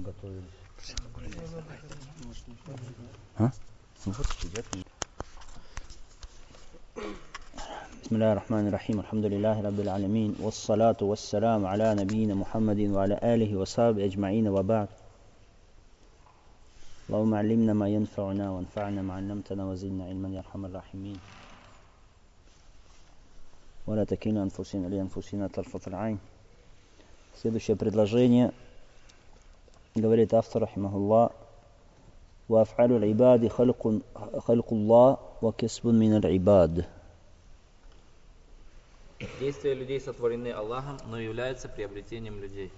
готовились. А? Ну вот сидят. بسم الله الرحمن الرحيم الحمد لله رب العالمين والصلاة والسلام على نبينا محمد وعلى آله وصحبه أجمعين وبعد اللهم علمنا ما ينفعنا وانفعنا ما علمتنا وزدنا علما يا أرحم الراحمين ولا تكلنا أنفسنا لأنفسنا طرفة العين. Следующее предложение говорит автор рахимахуллах: وأفعال العباد خلق الله وكسب من العباد. Действия людей сотворены Аллахом, но являются приобретением людей.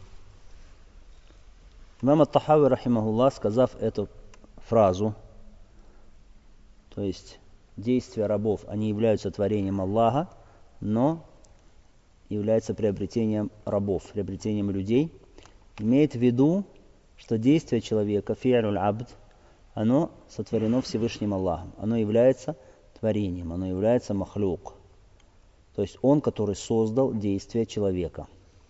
Имам ат-Тахави рахимахуллах, сказав эту фразу, то есть действия рабов, они являются творением Аллаха, но являются приобретением рабов, приобретением людей, имеет в виду, что действие человека, фи'люль абд, оно сотворено Всевышним Аллахом, оно является творением, оно является махлюк, то есть он, который создал действие человека.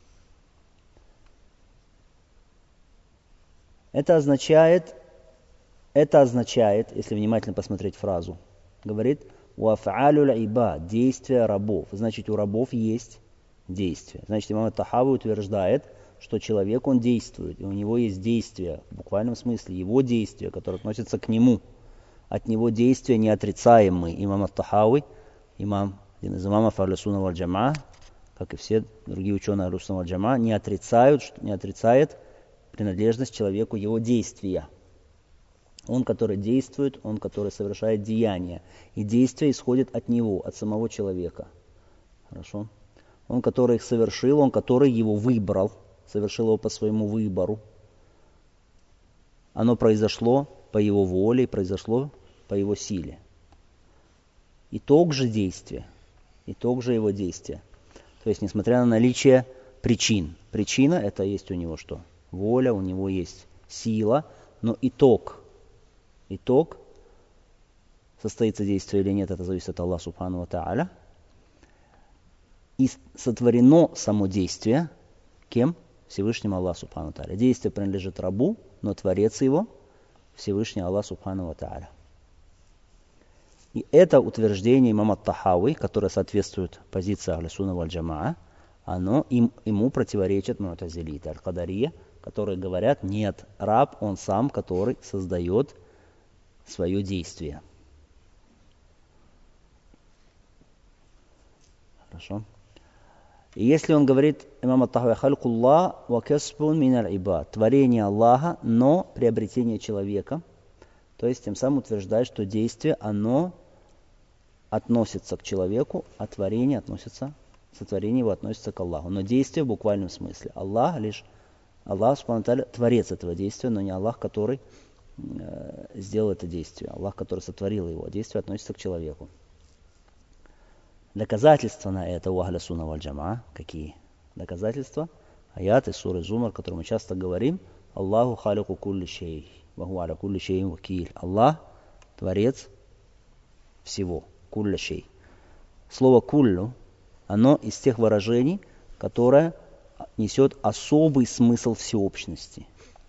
Это означает, если внимательно посмотреть фразу, говорит «Уаф'алюль ибад» – действия рабов. Значит, у рабов есть действия. Значит, имам ат-Тахави утверждает, что человек, он действует, и у него есть действия, в буквальном смысле, его действия, которые относятся к нему. От него действия неотрицаемые. Имам ат-Тахави, один из имамов Ахлю-Сунна валь-Джамаа, как и все другие ученые Ахлю-Сунна валь-Джамаа, не отрицает принадлежность человеку его действия. Он, который действует, он, который совершает деяния. И действия исходят от него, от самого человека. Хорошо? Он, который их совершил, он, который его выбрал, совершил его по своему выбору. Оно произошло по его воле, произошло по его силе. Итог же действия, итог же его действия. То есть, несмотря на наличие причин. Причина – это есть у него что? Воля, у него есть сила, но итог, состоится действие или нет, это зависит от Аллаха Субхану ва Тааля. И сотворено само действие кем? Всевышним Аллаху Субхану ва Тааля. Действие принадлежит рабу, но творец его Всевышний Аллах Субхану ва Тааля. И это утверждение имама ат-Тахави, которое соответствует позиции Ахлю-Сунна валь-Джамаа, оно ему противоречит му'тазилиты, аль-Кадария, которые говорят, нет, раб, он сам, который создает свое действие. Хорошо. И если он говорит, имам ат-Тахави, халькуллах ва касбун мин аль-ибад, творение Аллаха, но приобретение человека, то есть тем самым утверждает, что действие, оно относится к человеку, а сотворение его относится к Аллаху. Но действие в буквальном смысле. Аллах, Субхану ва Тааля, творец этого действия, но не Аллах, который сделал это действие. Аллах, который сотворил его. Действие относится к человеку. Доказательства на это у Ахлю-Сунна валь-Джамаа. Какие? Доказательства? Аят из суры Зумар, о котором мы часто говорим. Аллаху халику кулли шей. Ваху аля кулли шейин вакиль. Аллах, творец всего. Кулля шей. Слово куллю, оно из тех выражений, которое несет особый смысл всеобщности.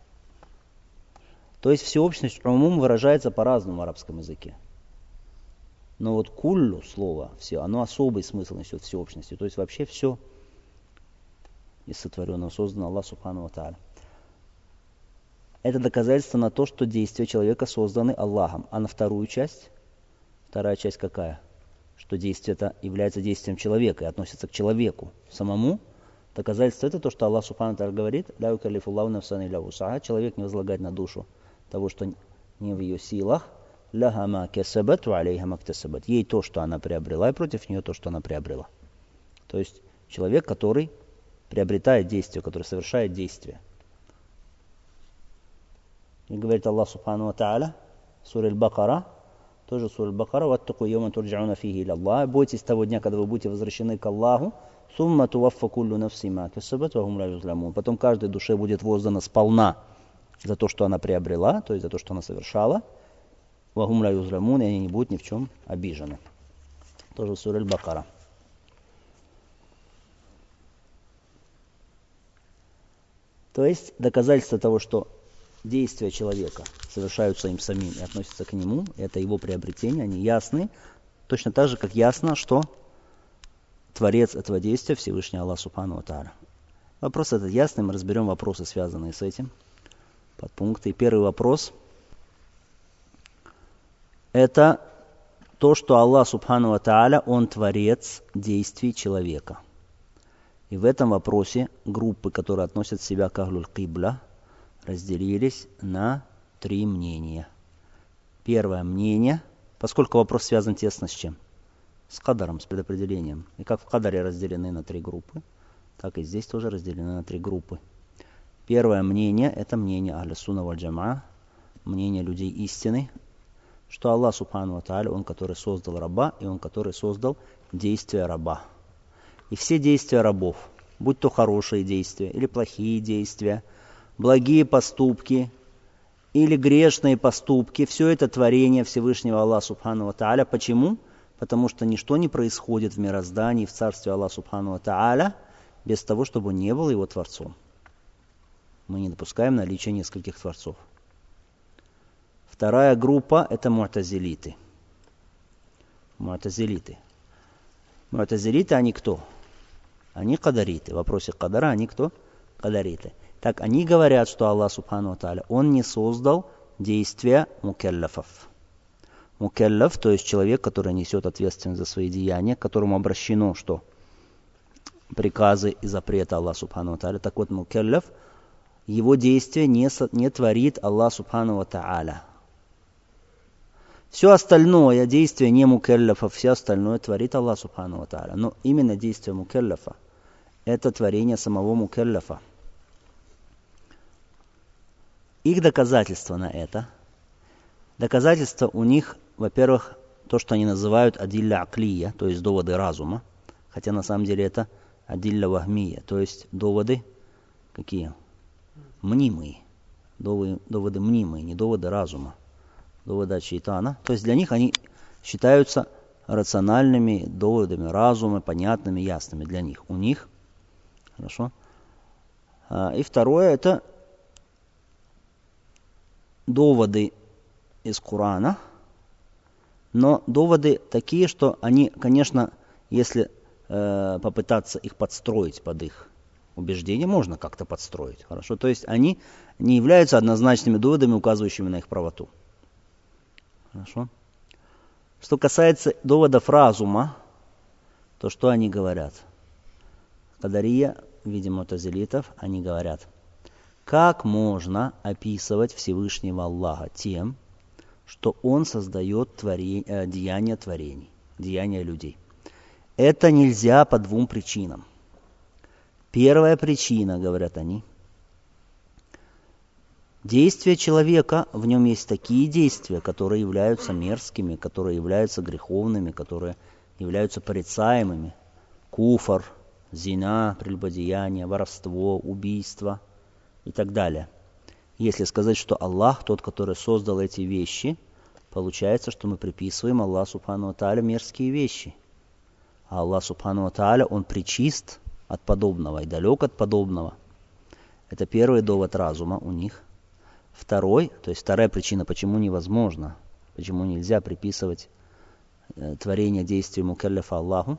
То есть всеобщность умум выражается по-разному в арабском языке. Но вот куллю слово, все, оно особый смысл несет всеобщности. То есть вообще все из сотворенного создано Аллах Субхану ва Тааля. Это доказательство на то, что действия человека созданы Аллахом. А на вторая часть какая? Что действие это является действием человека и относится к человеку самому. Доказательство это то, что Аллах Субхану ва Тааля говорит, «Ля юкаллифуллаху нафсан илля вус'аха», человек не возлагает на душу того, что не в ее силах. «Лаха ма касабат ва алейха ма ктасабат», ей то, что она приобрела, и против нее то, что она приобрела. То есть человек, который приобретает действие, который совершает действие. И говорит Аллах Субхану ва Тааля, сура Аль-Бакара, тоже сура Аль-Бакара, «Ваттаку йаума турджауна фихи иля Аллах», бойтесь того дня, когда вы будете возвращены к Аллаху, «Сумма туаффа куллю нафси ма касабат ва хум ла юзламун». Потом каждой душе будет воздано сполна за то, что она приобрела, то есть за то, что она совершала, «Ва хум ла юзламун», и они не будут ни в чем обижены. Тоже сура Аль-Бакара. То есть доказательство того, что действия человека совершаются им самим и относятся к нему, это его приобретение, они ясны, точно так же, как ясно, что творец этого действия Всевышний Аллах Субхану ва Тааля. Вопрос этот ясный, мы разберем вопросы, связанные с этим, подпункты. И первый вопрос – это то, что Аллах Субхану ва Тааля, Он творец действий человека. И в этом вопросе группы, которые относят себя к Ахлюль Кибля, разделились на 3 мнения. Первое мнение, поскольку вопрос связан тесно с чем? С кадаром, с предопределением. И как в кадаре разделены на 3 группы, так и здесь тоже разделены на 3 группы. Первое мнение, это мнение Ахля Сунна валь Джамаа, мнение людей истины, что Аллах Субхану ва Тааля, Он, который создал раба, и Он, который создал действия раба. И все действия рабов, будь то хорошие действия или плохие действия, благие поступки или грешные поступки, все это творение Всевышнего Аллаха Субхану ва Тааля. Почему? Потому что ничто не происходит в мироздании, в царстве Аллаха Субхану ва Тааля, без того, чтобы он не был его творцом. Мы не допускаем наличия нескольких творцов. Вторая группа – это му'тазилиты. Му'тазилиты, они кто? Они кадариты. В вопросе кадара они кто? Кадариты. Так, они говорят, что Аллах Субхану ва Тааля, Он не создал действия мукеллафов. Мукеллаф, то есть человек, который несет ответственность за свои деяния, к которому обращено что? Приказы и запреты Аллаха Субхану ва Тааля. Так вот, мукеллаф, его действия не творит Аллах Субхану ва Тааля. Все остальное действие не мукеллафа, все остальное творит Аллах Субхану ва Тааля. Но именно действие мукеллафа – это творение самого мукеллафа. Их доказательства на это. Доказательства у них, во-первых, то, что они называют адилля аклия, то есть доводы разума. Хотя на самом деле это адилля вахмия, то есть доводы какие? Мнимые. Доводы мнимые, не доводы разума. Доводы от шейтана. То есть для них они считаются рациональными доводами разума, понятными, ясными для них. У них. Хорошо. И второе, это доводы из Корана, но доводы такие, что они, конечно, если попытаться их подстроить под их убеждения, можно как-то подстроить. Хорошо? То есть они не являются однозначными доводами, указывающими на их правоту. Хорошо? Что касается доводов разума, то что они говорят? Кадария, видимо, му'тазилитов, они говорят, как можно описывать Всевышнего Аллаха тем, что Он создает деяния творений, деяния людей. Это нельзя по 2 причинам. Первая причина, говорят они, действие человека, в нем есть такие действия, которые являются мерзкими, которые являются греховными, которые являются порицаемыми. Куфр, зина, прелюбодеяние, воровство, убийство и так далее. Если сказать, что Аллах, тот, который создал эти вещи, получается, что мы приписываем Аллаху Субхану ва Тааля мерзкие вещи. А Аллах Субхану ва Тааля, Он пречист от подобного и далек от подобного. Это первый довод разума у них. Второй, то есть вторая причина, почему невозможно, почему нельзя приписывать творение действия мукеллафа Аллаху.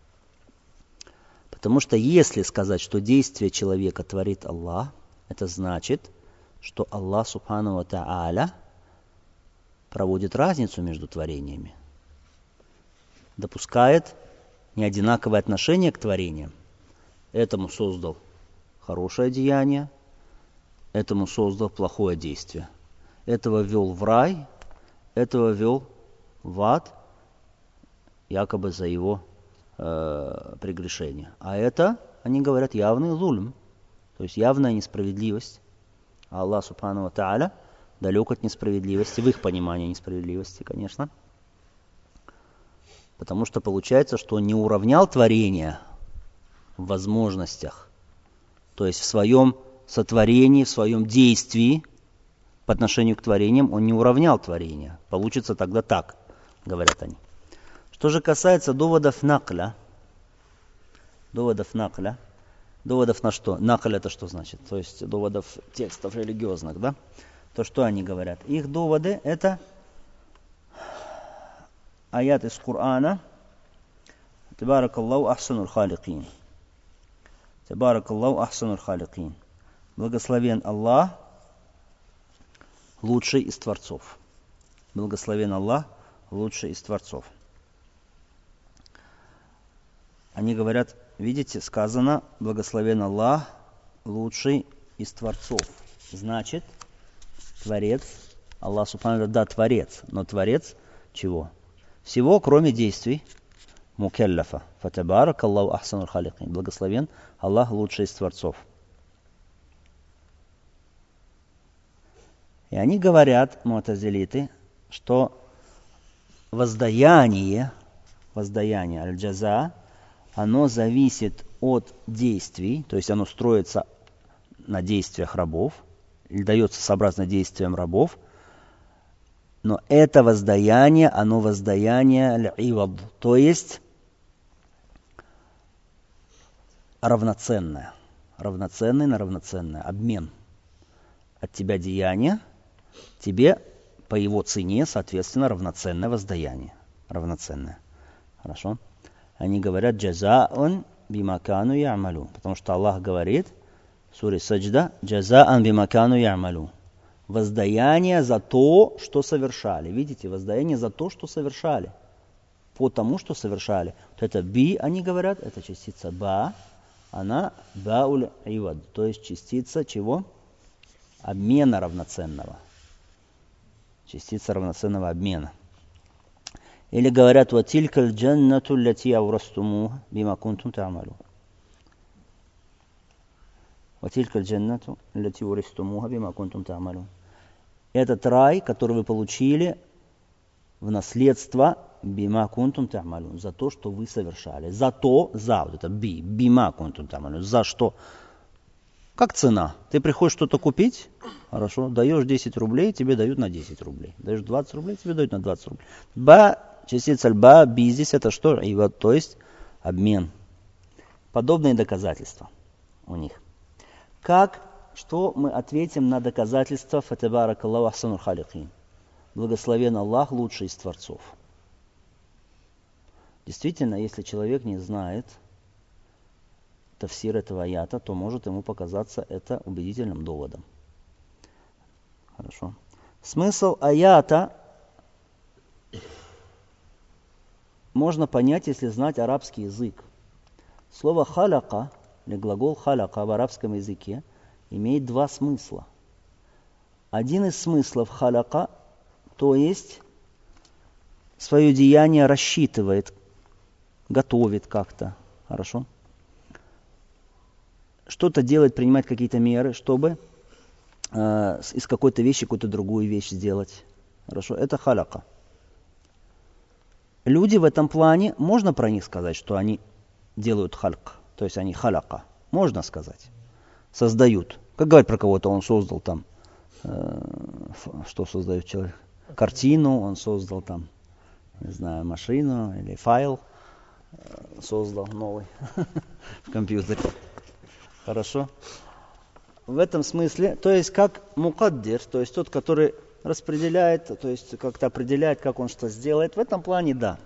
Потому что если сказать, что действие человека творит Аллах, это значит, что Аллах Субхану ва Тааля проводит разницу между творениями, допускает неодинаковое отношение к творениям. Этому создал хорошее деяние, этому создал плохое действие. Этого ввел в рай, этого ввел в ад, якобы за его прегрешение. А это, они говорят, явный зульм, то есть явная несправедливость. А Аллах Субхану ва Тааля далек от несправедливости, в их понимании несправедливости, конечно. Потому что получается, что он не уравнял творение в возможностях, то есть в своем сотворении, в своем действии по отношению к творениям он не уравнял творение. Получится тогда так, говорят они. Что же касается доводов накля, Доводов на что? Накаль это что значит? То есть доводов текстов религиозных, да? То, что они говорят. Их доводы это аят из Корана. Табаракаллаху ахсанул халикин. Табаракаллаху ахсанул халикин. Благословен Аллах, лучший из творцов. Благословен Аллах, лучший из творцов. Они говорят, видите, сказано, благословен Аллах, лучший из творцов. Значит, Творец, Аллах Субхану да, Творец, но Творец чего? Всего, кроме действий. Мукеллафа. Фатабарак Аллаху ахсанул халикин. Благословен Аллах, лучший из творцов. И они говорят, муатазилиты, что воздаяние аль-джаза, оно зависит от действий, то есть оно строится на действиях рабов, или дается сообразно действиям рабов, но это воздаяние, оно воздаяние аль-ивад, то есть равноценное на равноценное, обмен. От тебя деяние, тебе по его цене, соответственно, равноценное воздаяние. Равноценное. Хорошо? Они говорят джазаун бимакану я'малу. Потому что Аллах говорит в суре Саджда джазаун бимакану я'малу. Воздаяние за то, что совершали. Видите, воздаяние за то, что совершали. По тому, что совершали. Вот это би, они говорят, это частица ба, она бауль ивад. То есть частица чего? Обмена равноценного. Частица равноценного обмена. Или говорят, وَتِلْكَ الْجَنَّةُ الَّتِي أَوْرَثْتُمُوهَا بِمَا كُنْتُمْ تَعْمَلُونَ. وَتِلْكَ الْجَنَّةُ الَّتِي أَوْرَثْتُمُوهَا بِمَا كُنْتُمْ تَعْمَلُونَ. Этот рай, который вы получили в наследство бима кунтум та'малун, за то, что вы совершали. За то, вот это бима кунтум та'малун, за что? Как цена? Ты приходишь что-то купить, хорошо, даешь 10 рублей, тебе дают на 10 рублей. Даешь 20 рублей, тебе дают на 20 рублей. Ба, частица ба, би здесь это что? И вот, то есть обмен. Подобные доказательства у них. Что мы ответим на доказательства фатабаракаллаху ахсанул халикин? Благословен Аллах, лучший из творцов. Действительно, если человек не знает тафсир этого аята, то может ему показаться это убедительным доводом. Хорошо. Смысл аята можно понять, если знать арабский язык. Слово халяка, или глагол халяка в арабском языке, имеет два смысла. Один из смыслов халяка, то есть свое деяние рассчитывает, готовит как-то. Хорошо? Что-то делать, принимать какие-то меры, чтобы из какой-то вещи какую-то другую вещь сделать. Хорошо? Это халяка. Люди в этом плане, можно про них сказать, что они делают хальк, то есть они халяка. Можно сказать. Создают. Как говорить про кого-то, он создал там, что создает человек? Картину, он создал там, не знаю, машину или файл создал новый в компьютере. Хорошо? В этом смысле, то есть как мукаддир, то есть тот, который распределяет, то есть как-то определяет, как он что сделает, в этом плане да.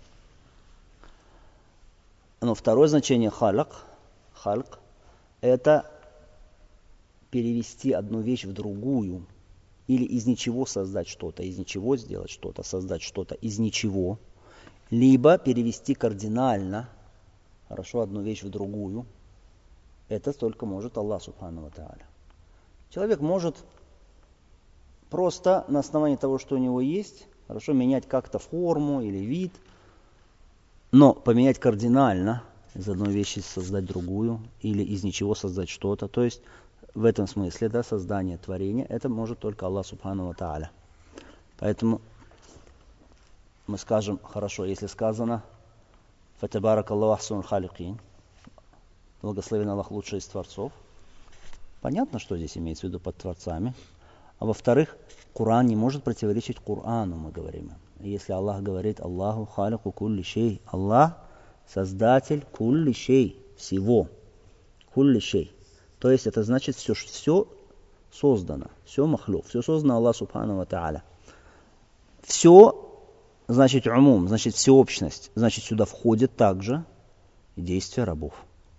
Но второе значение хальк, это перевести одну вещь в другую, или из ничего создать что-то, из ничего сделать что-то, создать что-то из ничего, либо перевести кардинально, хорошо, одну вещь в другую. Это только может Аллах Субхану ва Тааля. Человек может просто на основании того, что у него есть, хорошо, менять как-то форму или вид, но поменять кардинально, из одной вещи создать другую, или из ничего создать что-то. То есть в этом смысле, да, создание творения, это может только Аллах Субхану ва Тааля. Поэтому мы скажем, хорошо, если сказано «Фатабаракаллаху ахсанул халикин», благословен Аллах, лучший из творцов. Понятно, что здесь имеется в виду под творцами. А во-вторых, Коран не может противоречить Корану, мы говорим. Если Аллах говорит «Аллаху халику кулли шей», Аллах создатель кулли шей, всего. Кулли шей. То есть это значит все создано, все махлюк, все создано Аллах Субхану ва Тааля. Все значит умум, значит всеобщность, значит сюда входит также и действия рабов.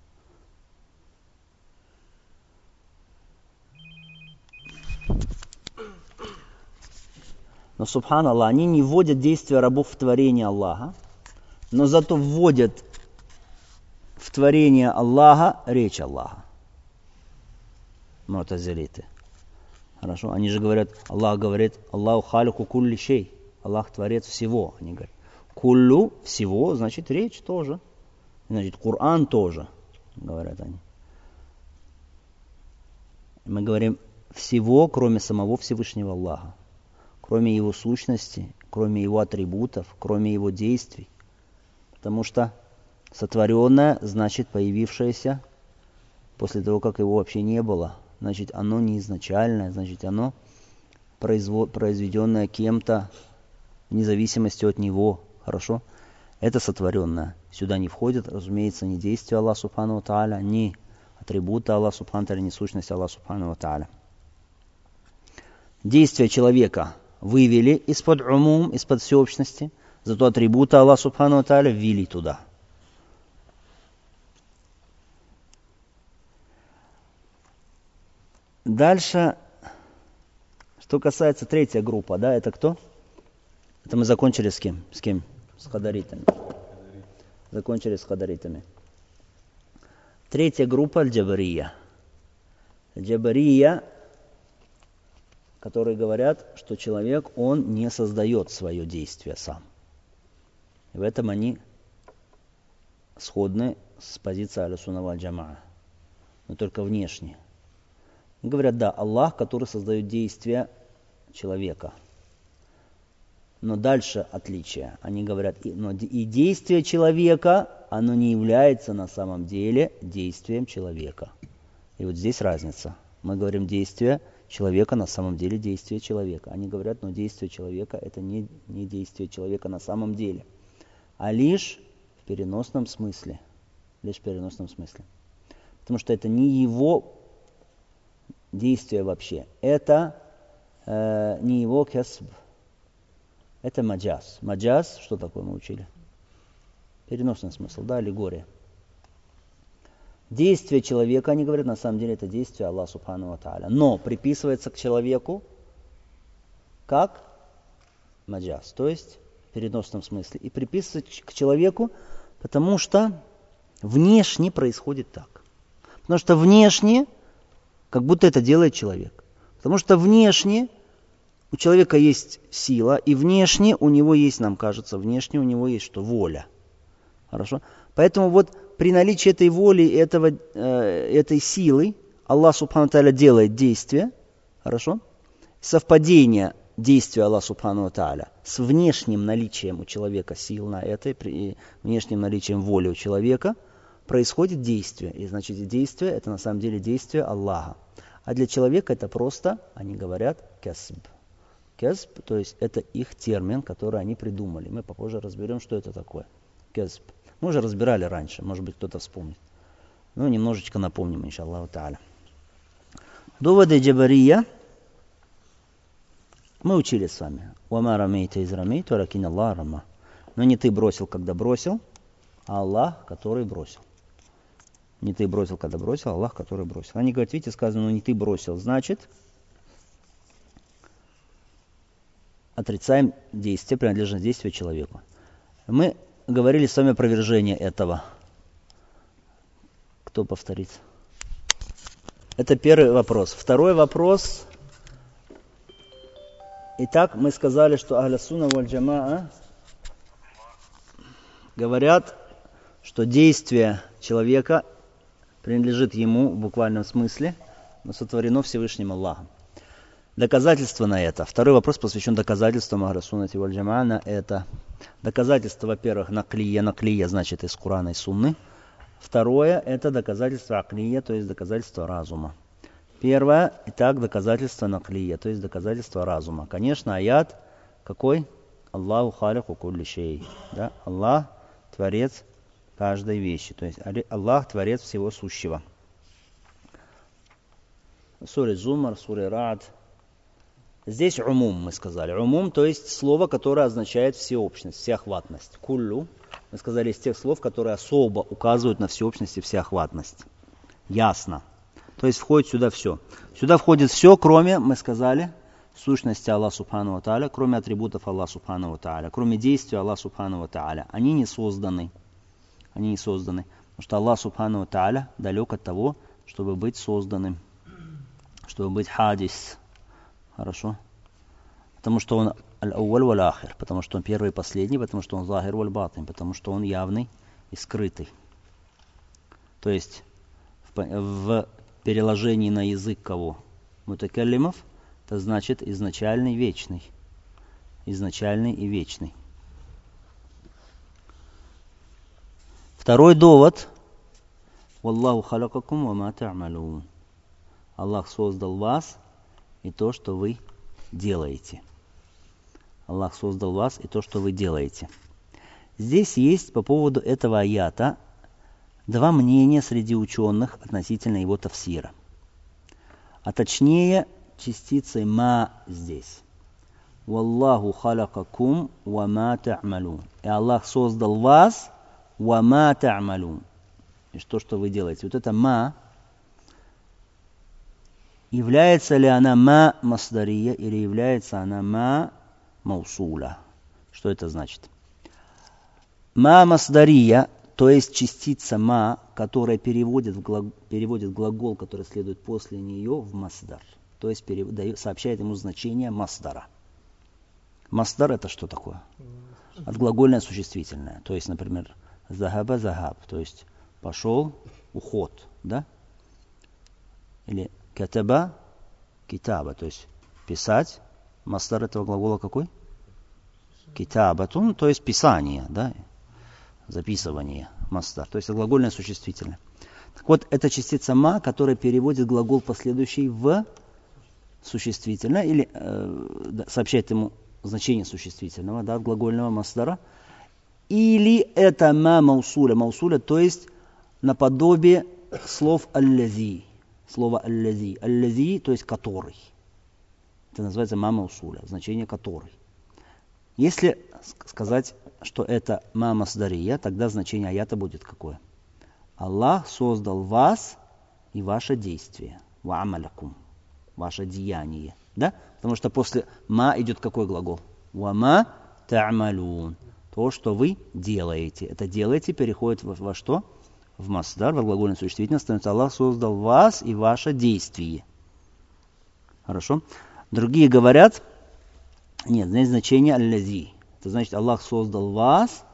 Но, субханаллах, они не вводят действия рабов в творение Аллаха, но зато вводят в творение Аллаха речь Аллаха. Му'тазилиты. Хорошо? Они же говорят, Аллах говорит, Аллаху халику кулли шей. Аллах творец всего. Они говорят, куллю всего, значит речь тоже. Значит, Коран тоже, говорят они. Мы говорим всего, кроме самого Всевышнего Аллаха. Кроме его сущности, кроме его атрибутов, кроме его действий. Потому что сотворенное значит появившееся после того, как его вообще не было. Значит, оно не изначальное, значит, оно произведенное кем-то вне зависимости от него. Хорошо? Это сотворенное. Сюда не входит, разумеется, ни действия Аллаха Субхану ва Тааля, ни атрибуты Аллаха Субхану ва Тааля, ни сущность Аллаха Субхану ва Тааля. Действия человека вывели из-под умум, из-под всеобщности, зато атрибуты Аллаха Субхану ва Тааля ввели туда. Дальше, что касается третья группа, да, это кто? Это мы закончили с кем? С кем? С хадаритами. Закончили с хадаритами. Третья группа аль-джабария. Аль-джабария, которые говорят, что человек, он не создает свое действие сам. И в этом они сходны с позицией аль-сунна валь джамаа, но только внешне. Говорят, да, Аллах, который создает действия человека. Но дальше отличие. Они говорят, но и действие человека, оно не является на самом деле действием человека. И вот здесь разница. Мы говорим, действие человека на самом деле действие человека. Они говорят, но действие человека это не действие человека на самом деле, а лишь в переносном смысле. Лишь в переносном смысле. Потому что это не его действие вообще. Это не его касб. Это маджаз. Маджаз, что такое мы учили? Переносный смысл, да, аллегория. Действие человека, они говорят, на самом деле это действие Аллаха Субхану ва Тааля. Но приписывается к человеку как маджаз, то есть в переносном смысле. И приписывается к человеку, потому что внешне происходит так. Потому что внешне как будто это делает человек. Потому что внешне у человека есть сила, и внешне у него есть, нам кажется, внешне у него есть что? Воля. Хорошо? Поэтому вот при наличии этой воли, этой силы, Аллах Субхану Тааля делает действие, хорошо? Совпадение действия Аллаха Субхану Тааля с внешним наличием у человека сил на это, при внешним наличием воли у человека, происходит действие. И значит, действие это на самом деле действие Аллаха. А для человека это просто, они говорят, касб. Касб, то есть это их термин, который они придумали. Мы попозже разберем, что это такое. Касб. Мы уже разбирали раньше, может быть, кто-то вспомнит. Ну, немножечко напомним, иншаллаху та'аля. Доводы джабария мы учили с вами. «Вама рамейта из рамейта, ракин Аллах рама». Но не ты бросил, когда бросил, а Аллах, который бросил. Не ты бросил, когда бросил, а Аллах, который бросил. Они говорят, видите, сказано, не ты бросил, значит, отрицаем действие, принадлежность действия человеку. Мы говорили с вами опровержение этого. Кто повторит? Это первый вопрос. Второй вопрос. Итак, мы сказали, что ахля сунна валь джамаа говорят, что действие человека принадлежит ему в буквальном смысле, но сотворено Всевышним Аллахом. Доказательство на это. Второй вопрос посвящен доказательствам ахля суннати валь джамаа на это. Доказательство, во-первых, наклия значит из Курана и Сунны. Второе, это доказательство аклия, то есть доказательство разума. Первое, итак, доказательство наклия, то есть доказательство разума. Конечно, аят какой? Аллаху халику кулли шей. Да? Аллах творец каждой вещи. То есть Аллах творец всего сущего. суре Зумар, суре Раад. Здесь умум, мы сказали. Умум, то есть слово, которое означает всеобщность, всеохватность. Куллю, мы сказали, из тех слов, которые особо указывают на всеобщность и всеохватность. Ясно. То есть входит сюда все. Сюда входит все, кроме, мы сказали, сущности Аллаха Субхану ва Тааля, кроме атрибутов Аллаха Субхану ва Тааля, кроме действий Аллаха Субхану ва Тааля. Они не созданы. Потому что Аллах Субхану ва Тааля далек от того, чтобы быть созданным, чтобы быть хадис. Хорошо? Потому что он аль-ауваль валь-ахир, потому что он первый и последний, потому что он захир валь-батин, потому что он явный и скрытый. То есть в переложении на язык кого? Мутакаллимов, это значит изначальный, вечный. Изначальный и вечный. Второй довод. Валлаху халакакум ва ма та'малун. Аллах создал вас и то, что вы делаете. Аллах создал вас и то, что вы делаете. Здесь есть по поводу этого аята два мнения среди ученых относительно его тафсира. А точнее, частицей ма здесь. Валлаху халакакум ва ма та'малун. И Аллах создал вас ва ма та'малун. И то, что вы делаете. Вот это ма. Является ли она ма масдария или является она ма маусуля? Что это значит? Ма масдария, то есть частица ма, которая переводит глагол, который следует после нее, в масдар. То есть сообщает ему значение масдара. Масдар это что такое? Отглагольное существительное. То есть, например, захаба захаб, то есть пошел, уход, да? Или катаба, китаба, то есть писать. Масдар этого глагола какой? Китабатун, то есть писание, да? Записывание, масдар, то есть глагольное существительное. Так вот, это частица ма, которая переводит глагол последующий в существительное, или сообщает ему значение существительного, да, глагольного масдара. Или это ма маусуля, то есть наподобие слов аллази. Слово аллази. Аллази, то есть который. Это называется ма маусуля, значение который. Если сказать, что это ма масдария, тогда значение аята будет какое? Аллах создал вас и ваше действие. Ва амалякум. Ваше деяние. Да? Потому что после ма идет какой глагол? Ва ма та'малун. То, что вы делаете. Это делаете переходит во что? В масдар, во глагольное существительное, становится Аллах создал вас и ваше действие. Хорошо? Другие говорят, нет, здесь значение аллази. Это значит, Аллах создал вас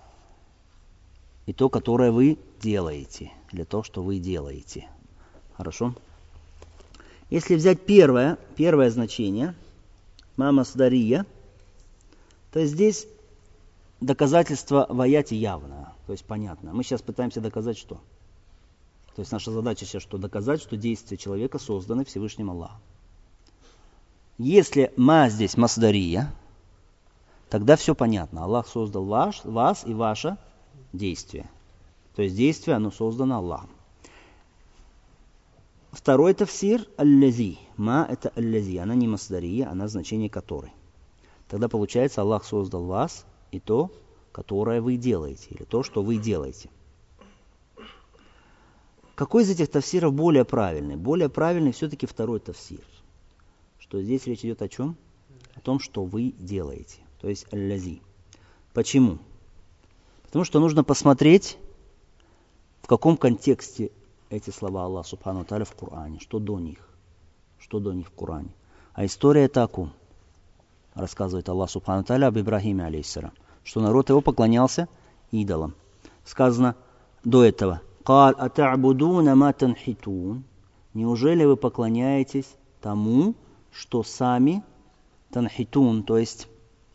и то, которое вы делаете. Или то, что вы делаете. Хорошо? Если взять первое значение, ма масдария, то здесь доказательство в аяте явно, то есть понятно. Мы сейчас пытаемся доказать что? То есть наша задача сейчас что? Доказать, что действия человека созданы Всевышним Аллахом. Если ма здесь масдария, тогда все понятно. Аллах создал вас и ваше действие. То есть действие, оно создано Аллахом. Второй тафсир аллази. Ма это аллази. Она не масдария, она значение которой. Тогда получается, Аллах создал вас и то, которое вы делаете. Или то, что вы делаете. Какой из этих тафсиров более правильный? Более правильный все-таки второй тафсир. Что здесь речь идет о чем? О том, что вы делаете. То есть аллази. Почему? Потому что нужно посмотреть, в каком контексте эти слова Аллаха Субхану ва Тааля в Коране. Что до них в Коране. А история это о ком? Рассказывает Аллах Субхану ва Тааля об Ибрахиме, алейхиссалям. Что народ его поклонялся идолам. Сказано до этого. «Кал ата'будуна ма танхитун». Неужели вы поклоняетесь тому, что сами танхитун, то есть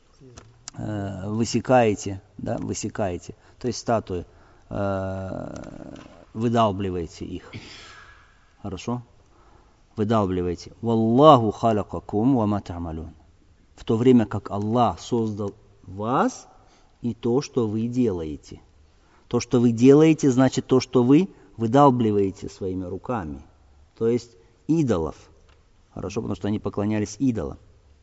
высекаете, то есть статуи, выдалбливаете их. Хорошо? Выдалбливаете. «Валлаху халакакум ва ма та'малун». В то время как Аллах создал вас и то, что вы делаете. То, что вы делаете, значит то, что вы выдалбливаете своими руками. То есть идолов. Хорошо, потому что они поклонялись идолам.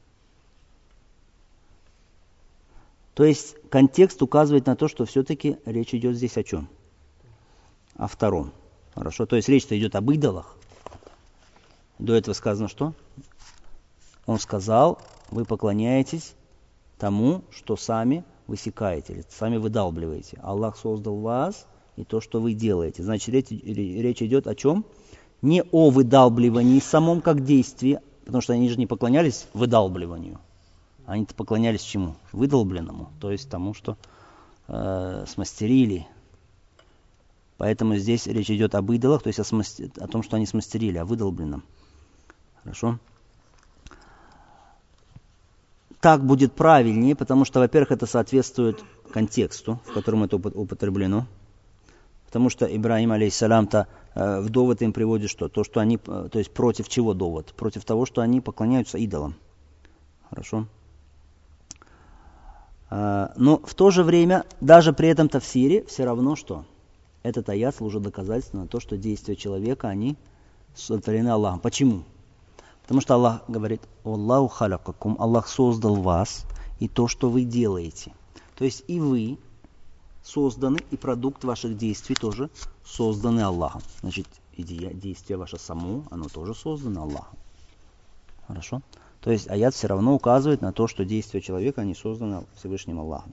То есть контекст указывает на то, что все-таки речь идет здесь о чем? О втором. Хорошо, то есть речь-то идет об идолах. До этого сказано что? Он сказал, вы поклоняетесь тому, что сами высекаете, или сами выдалбливаете. Аллах создал вас и то, что вы делаете. Значит, речь идет о чем? Не о выдалбливании самом как действии, потому что они же не поклонялись выдалбливанию. Они-то поклонялись чему? Выдолбленному, то есть тому, что смастерили. Поэтому здесь речь идет об идолах, то есть о том, что они смастерили, о выдолбленном. Хорошо? Так будет правильнее, потому что, во-первых, это соответствует контексту, в котором это употреблено. Потому что Ибрагим, алейхиссалям-то, в довод им приводит что? То, что они, то есть против чего довод? Против того, что они поклоняются идолам. Хорошо? Но в то же время, даже при этом тафсире, все равно что? Этот аят служит доказательством на то, что действия человека, они сотворены Аллахом. Почему? Потому что Аллах говорит, «Аллаху халякакум», Аллах создал вас и то, что вы делаете. То есть и вы созданы, и продукт ваших действий тоже созданы Аллахом. Значит, действие ваше само, оно тоже создано Аллахом. Хорошо? То есть аят все равно указывает на то, что действия человека, они созданы Всевышним Аллахом.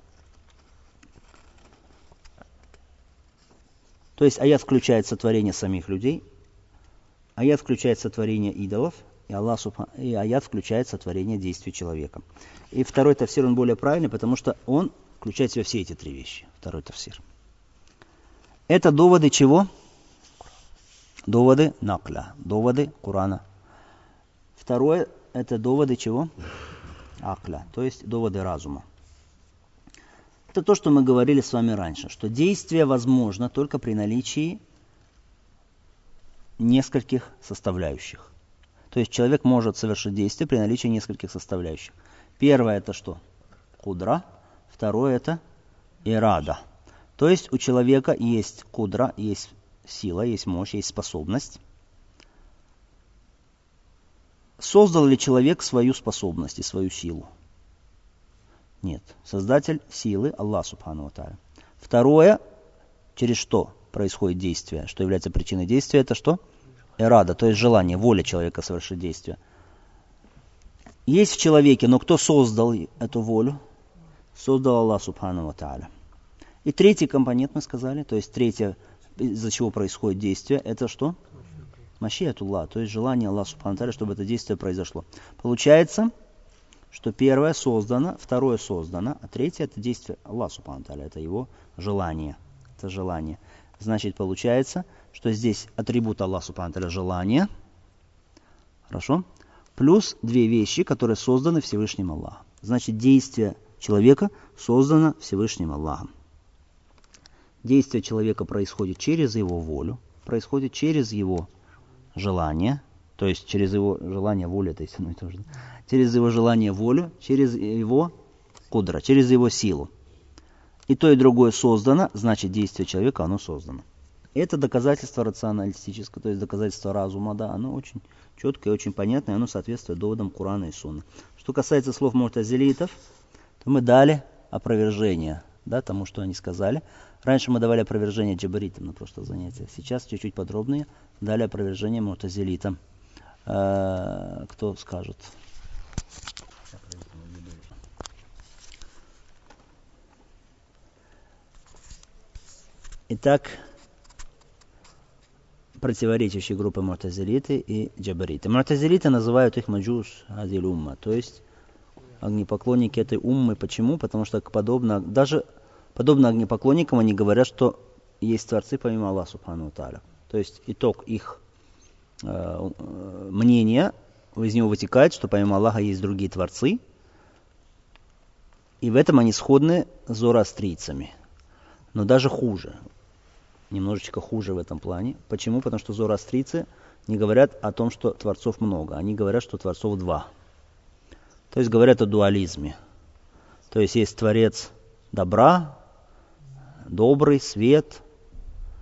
То есть аят включает сотворение самих людей, аят включает сотворение идолов, и аят включает сотворение действий человека. И второй тафсир, он более правильный, потому что он включает в себя все эти три вещи. Второй тафсир. Это доводы чего? Доводы накля, доводы Корана. Второе, это доводы чего? Акля, то есть доводы разума. Это то, что мы говорили с вами раньше, что действие возможно только при наличии нескольких составляющих. То есть человек может совершить действие при наличии нескольких составляющих. Первое это что? Кудра. Второе это ирада. То есть у человека есть кудра, есть сила, есть мощь, есть способность. Создал ли человек свою способность и свою силу? Нет. Создатель силы Аллах Субхану ва Тааля. Второе, через что происходит действие, что является причиной действия, это что? Ирада, то есть желание, воля человека совершить действие. Есть в человеке, но кто создал эту волю? Создал Аллах Субхану ва Тааля. И третий компонент мы сказали, то есть третье, из-за чего происходит действие, это что? Машиатуллах, то есть желание Аллаха Субхану ва Тааля, чтобы это действие произошло. Получается, что первое создано, второе создано, а третье это действие Аллаха Субхану ва Тааля, это его желание. Это желание. Значит, получается, что здесь атрибут Аллаха Субхану ва Тааля желание. Хорошо? Плюс две вещи, которые созданы Всевышним Аллахом. Значит, действие человека создано Всевышним Аллахом. Действие человека происходит через его волю, происходит через его желание, то есть через его желание, воля, это одно и то же. Через его желание, волю, через его кудра, через его силу. И то, и другое создано, значит, действие человека, оно создано. Это доказательство рационалистическое, то есть доказательство разума, да, оно очень четкое, очень понятное, оно соответствует доводам Корана и Сунны. Что касается слов му'тазилитов, то мы дали опровержение, да, тому, что они сказали. Раньше мы давали опровержение джабаритам на прошлых занятиях, сейчас чуть-чуть подробнее дали опровержение му'тазилитам. Кто скажет? Итак, противоречащие группы му'тазилиты и джабариты. Му'тазилиты называют их маджус адиль умма, то есть огнепоклонники этой уммы. Почему? Потому что подобно огнепоклонникам они говорят, что есть творцы помимо Аллаха Субхану ва Тааля. То есть итог их мнения, из него вытекает, что помимо Аллаха есть другие творцы. И в этом они сходны с зороастрийцами. Но даже хуже. Немножечко хуже в этом плане. Почему? Потому что зороастрийцы не говорят о том, что творцов много. Они говорят, что творцов два. То есть говорят о дуализме. То есть есть творец добра, добрый, свет.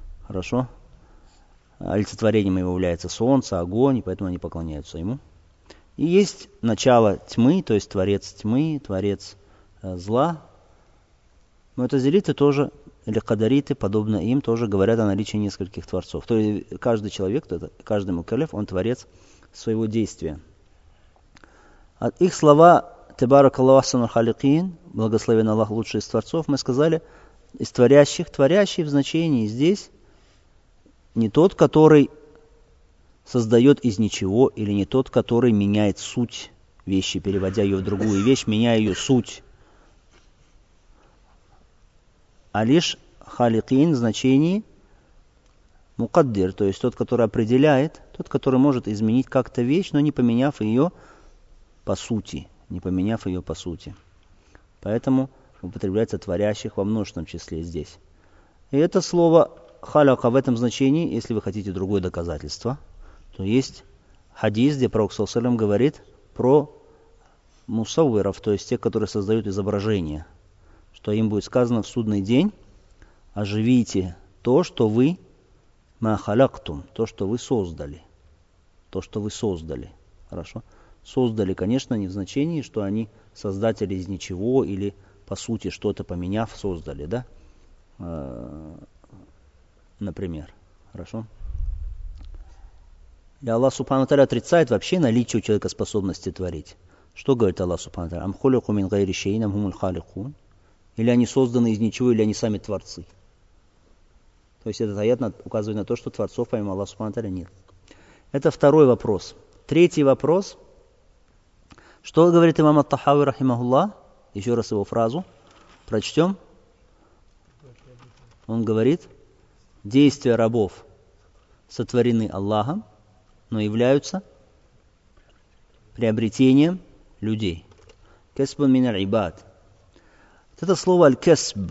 Хорошо? Олицетворением его является солнце, огонь, и поэтому они поклоняются ему. И есть начало тьмы, то есть творец тьмы, творец зла. Му'тазилиты тоже, или кадариты, подобно им, тоже говорят о наличии нескольких творцов. То есть каждый человек, каждый мукаллиф, он творец своего действия. От их слова «Тебарак Аллаху ахсанул халикин», благословен Аллах, лучший из творцов, мы сказали, из творящих, творящий в значении здесь не тот, который создает из ничего, или не тот, который меняет суть вещи, переводя ее в другую вещь, меняя ее суть, а лишь халикин в значении мукаддир, то есть тот, который определяет, тот, который может изменить как-то вещь, но не поменяв ее по сути, Поэтому употребляется творящих во множественном числе здесь. И это слово халяка в этом значении, если вы хотите другое доказательство, то есть хадис, где пророк саллаллаху алейхи ва саллям говорит про мусаввиров, то есть тех, которые создают изображения, что им будет сказано в судный день: оживите то, что вы ма халактум, то, что вы создали. Хорошо? Создали, конечно, не в значении, что они создатели из ничего или, по сути, что-то поменяв, создали, да? Например. Хорошо? И Аллах Субхану Тааля отрицает вообще наличие у человека способности творить. Что говорит Аллах Субхану Тааля? Ам хулику мин гайри шейин, ам хумуль халикун. Или они созданы из ничего, или они сами творцы. То есть этот аят указывает на то, что творцов помимо Аллаха Субхану Тааля нет. Это второй вопрос. Третий вопрос. Что говорит имам ат-Тахави, рахимахуллах? Еще раз его фразу прочтем. Он говорит: действия рабов сотворены Аллахом, но являются приобретением людей. Касбун мин аль-ибад. Это слово аль-касб.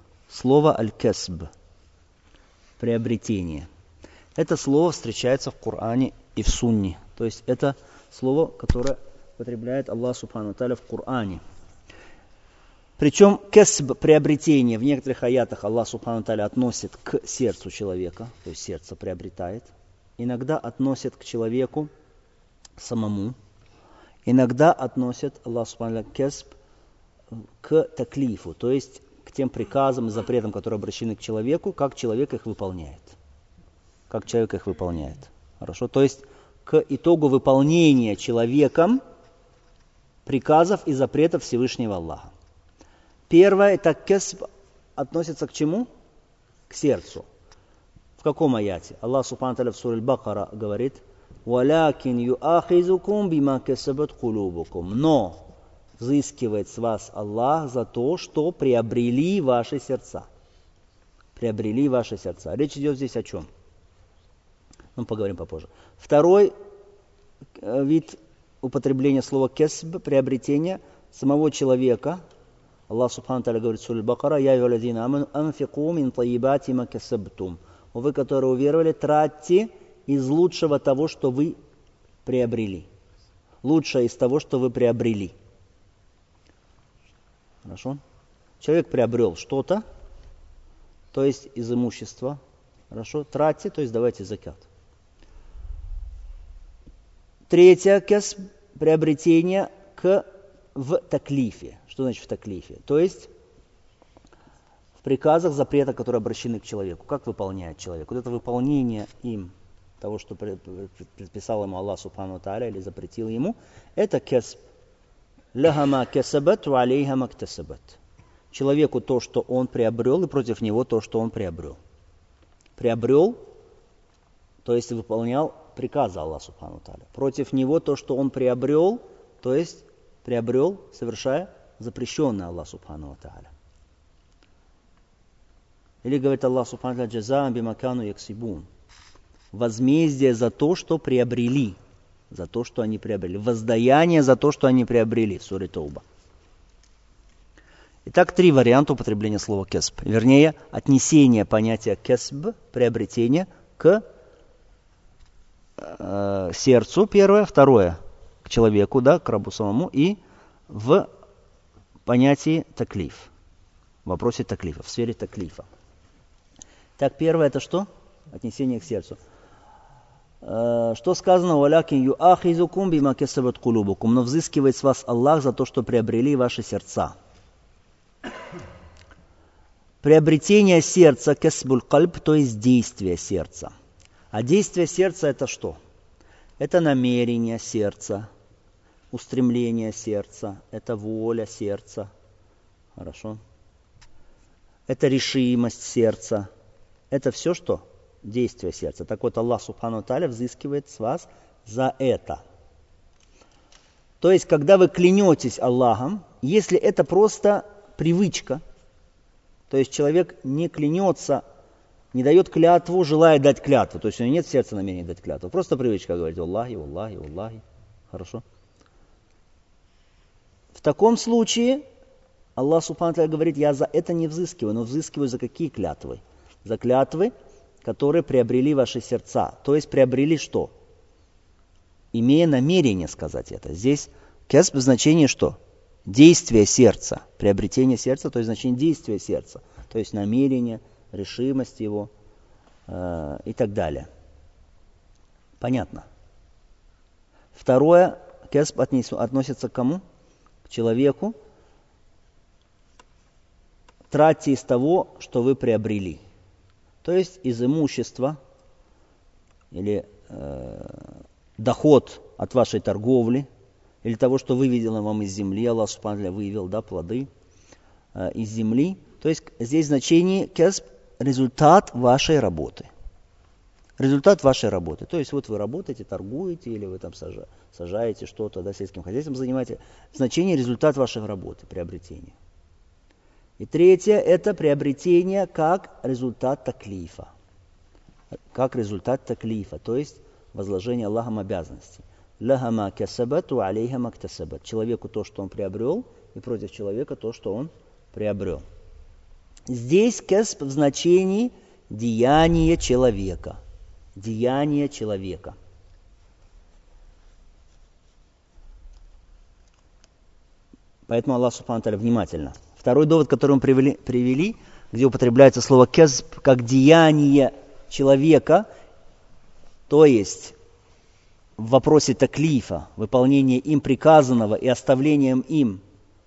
Приобретение. Это слово встречается в Коране и в Сунне. То есть это слово, которое употребляет Аллах Субхану Тааля в Коране. Причем касб, приобретение, в некоторых аятах Аллах Субхану Тааля относит к сердцу человека, то есть сердце приобретает. Иногда относит к человеку самому. Иногда относит Аллах Субхану Тааля касб к таклифу, то есть к тем приказам и запретам, которые обращены к человеку, как человек их выполняет. Хорошо? То есть к итогу выполнения человеком приказов и запретов Всевышнего Аллаха. Первое, это касб, относится к чему? К сердцу. В каком аяте? Аллах Субхану Тааля в суре Аль-Бакара говорит: «Валякин юахизукум бима касабат кулубукум». Но взыскивает с вас Аллах за то, что приобрели ваши сердца. Речь идет здесь о чем? Мы поговорим попозже. Второй вид употребления слова касб, приобретение самого человека. Аллах Субхану Тааля говорит в суре Аль-Бакара: «Я юалладзина аману анфику мин таyyибати ма касабтум». Вы, которые уверовали, тратьте из лучшего того, что вы приобрели. Лучшее из того, что вы приобрели. Хорошо? Человек приобрел что-то, то есть из имущества. Хорошо? Тратьте, то есть давайте закят. Третье, касб, приобретение в таклифе. Что значит в таклифе? То есть в приказах, запретах, которые обращены к человеку. Как выполняет человек? Вот это выполнение им того, что предписал ему Аллах Субхану Тааля или запретил ему, это касб. Лахама касабат ва алейха мактасабат. Человеку то, что он приобрел, и против него то, что он приобрел. Приобрел, то есть выполнял приказы Аллаха Субхану Тааля. Против него то, что он приобрел, то есть приобрел, совершая запрещенное Аллаху Субхану Тааля. Или говорит Аллах Субхану Тааля: «Джазаан бимакану яксибун». Возмездие за то, что приобрели. За то, что они приобрели. Воздаяние за то, что они приобрели. В суре Тауба. Итак, три варианта употребления слова касб. Вернее, отнесение понятия касб, приобретение, к сердцу, первое. Второе, к человеку, да, к рабу самому. И в понятии таклиф. В вопросе таклифа, в сфере таклифа. Так, первое это что? Отнесение к сердцу. что сказано, «Валякин юахизукум бима кесабат кулубукум», но взыскивает с вас Аллах за то, что приобрели ваши сердца. Приобретение сердца, кесбуль кальб, то есть действие сердца. А действие сердца это что? Это намерение сердца, устремление сердца, это воля сердца. Хорошо? Это решимость сердца. Это все что? Действие сердца. Так вот, Аллах Субхану Тааля взыскивает с вас за это. То есть, когда вы клянетесь Аллахом, если это просто привычка, то есть человек не клянется, не дает клятву, желая дать клятву. То есть у него нет в сердце намерения дать клятву. Просто привычка говорить «Аллахи, Аллахи, Аллахи». Хорошо? В таком случае Аллах Субхану Тааля говорит, я за это не взыскиваю, но взыскиваю за какие клятвы? За клятвы, которые приобрели ваши сердца. То есть приобрели что? Имея намерение сказать это. Здесь кесб в значении что? Действие сердца. Приобретение сердца, то есть значение действия сердца. То есть намерение, решимость его и так далее. Понятно. Второе, кесб относится к кому? К человеку. Тратьте из того, что вы приобрели. То есть из имущества или доход от вашей торговли, или того, что выведено вам из земли, Аллах Субхану Тааля вывел, да, плоды из земли. То есть здесь значение кесб – результат вашей работы. Результат вашей работы. То есть вот вы работаете, торгуете, или вы там сажаете что-то, да, сельским хозяйством занимаетесь. Значение – результат вашей работы, приобретения. И третье – это приобретение как результат таклифа. Как результат таклифа, то есть возложение Аллахом обязанностей. Лаха ма касабат ва алейха ма ктасабат. Человеку то, что он приобрел, и против человека то, что он приобрел. Здесь касб в значении деяние человека. Деяние человека. Поэтому Аллах Субхану Тааля внимательно. Второй довод, который мы привели, где употребляется слово касб как деяние человека, то есть в вопросе таклифа, выполнения им приказанного и оставлением им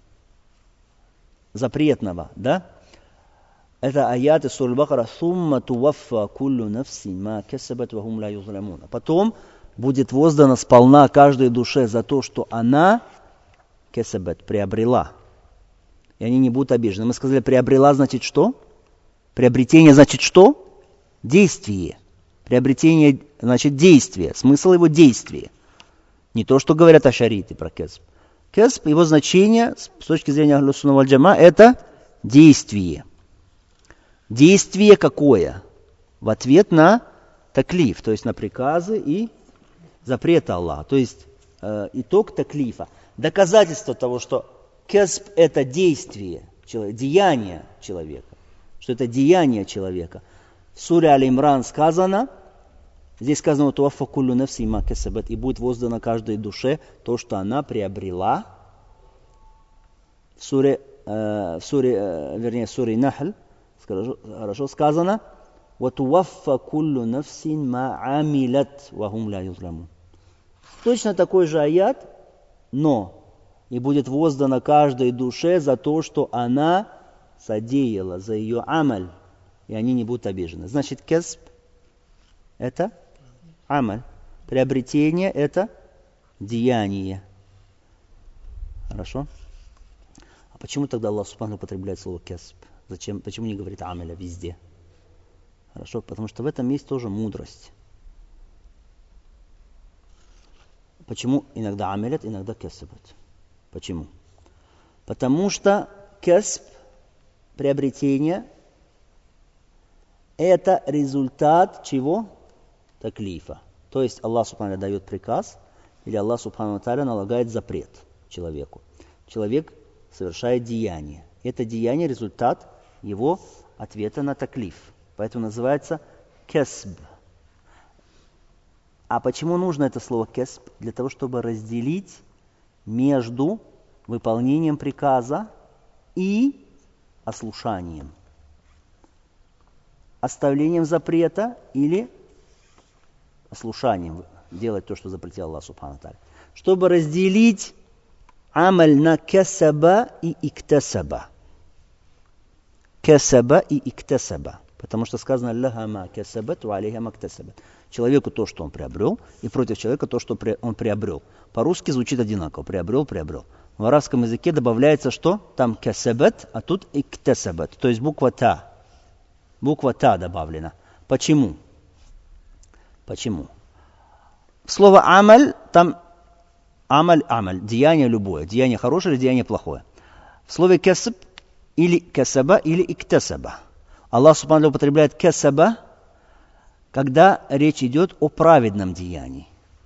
запретного, да? Это аяты сур Аль-Бакара «Сумма туаффа куллу нафсин ма касабат ва хум ла юзламун». Потом будет воздано сполна каждой душе за то, что она касабат приобрела. И они не будут обижены. Мы сказали, приобрела значит что? Приобретение значит что? Действие. Приобретение значит действие. Смысл его действия. Не то, что говорят ашариты про кесб. Кесб, его значение, с точки зрения Ахлю Сунна валь Джамаа, это действие. Действие какое? В ответ на таклиф, то есть на приказы и запреты Аллаха. То есть итог таклифа. Доказательство того, что кесб это действие, деяние человека. Что это деяние человека. В суре Аль-Имран сказано, здесь сказано, «Туаффа куллу нафси ма касабат», и будет воздано каждой душе то, что она приобрела. В суре Нахль, хорошо сказано, «Ватуаффа куллу нафсин ма амилат ва хум ла юзламун». Точно такой же аят, но и будет воздано каждой душе за то, что она содеяла, за ее амаль, и они не будут обижены. Значит, кесб – это амаль. Приобретение – это деяние. Хорошо? А почему тогда Аллах Субхану употребляет слово кесб? Зачем? Почему не говорит амаля везде? Хорошо? Потому что в этом есть тоже мудрость. Почему иногда амалят, иногда кесбат? Почему? Потому что кесб, приобретение, это результат чего? Таклифа. То есть Аллах Субхану дает приказ, или Аллах Субхану Тааля налагает запрет человеку. Человек совершает деяние. Это деяние – результат его ответа на таклиф. Поэтому называется кесб. А почему нужно это слово кесб? Для того, чтобы разделить между выполнением приказа и ослушанием. Оставлением запрета или послушанием делать то, что запретил Аллах Субхану ва Тааля. Чтобы разделить амаль на касаба и иктасаба. Касаба и иктасаба. Потому что сказано «Лаха ма касабат ва алейха ма ктасабат». Человеку то, что он приобрел, и против человека то, что он приобрел. По-русски звучит одинаково. Приобрел. В арабском языке добавляется что? Там касабат, а тут иктасабат. То есть буква та. Буква та добавлена. Почему? Слово амаль, там амаль, деяние любое. Деяние хорошее или деяние плохое. В слове касаб или касаба или иктасаба. Аллах Субхану употребляет касаба, когда речь идет о праведном деянии.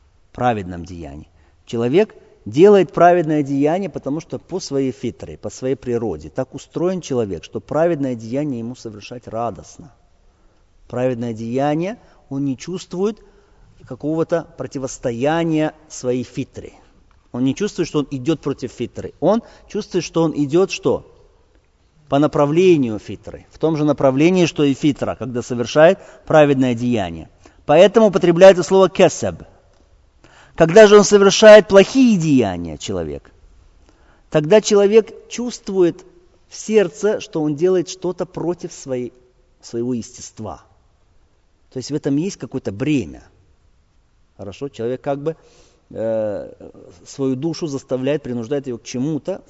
Человек делает праведное деяние, потому что по своей фитре, по своей природе. Так устроен человек, что праведное деяние ему совершать радостно. Праведное деяние, он не чувствует какого-то противостояния своей фитре. Он не чувствует, что он идет против фитры. Он чувствует, что он идет что? По направлению фитры. В том же направлении, что и фитра, когда совершает праведное деяние. Поэтому употребляется слово касаб. Когда же он совершает плохие деяния, человек, тогда человек чувствует в сердце, что он делает что-то против своего естества. То есть в этом есть какое-то бремя. Хорошо? Человек как бы свою душу заставляет, принуждает ее к чему-то,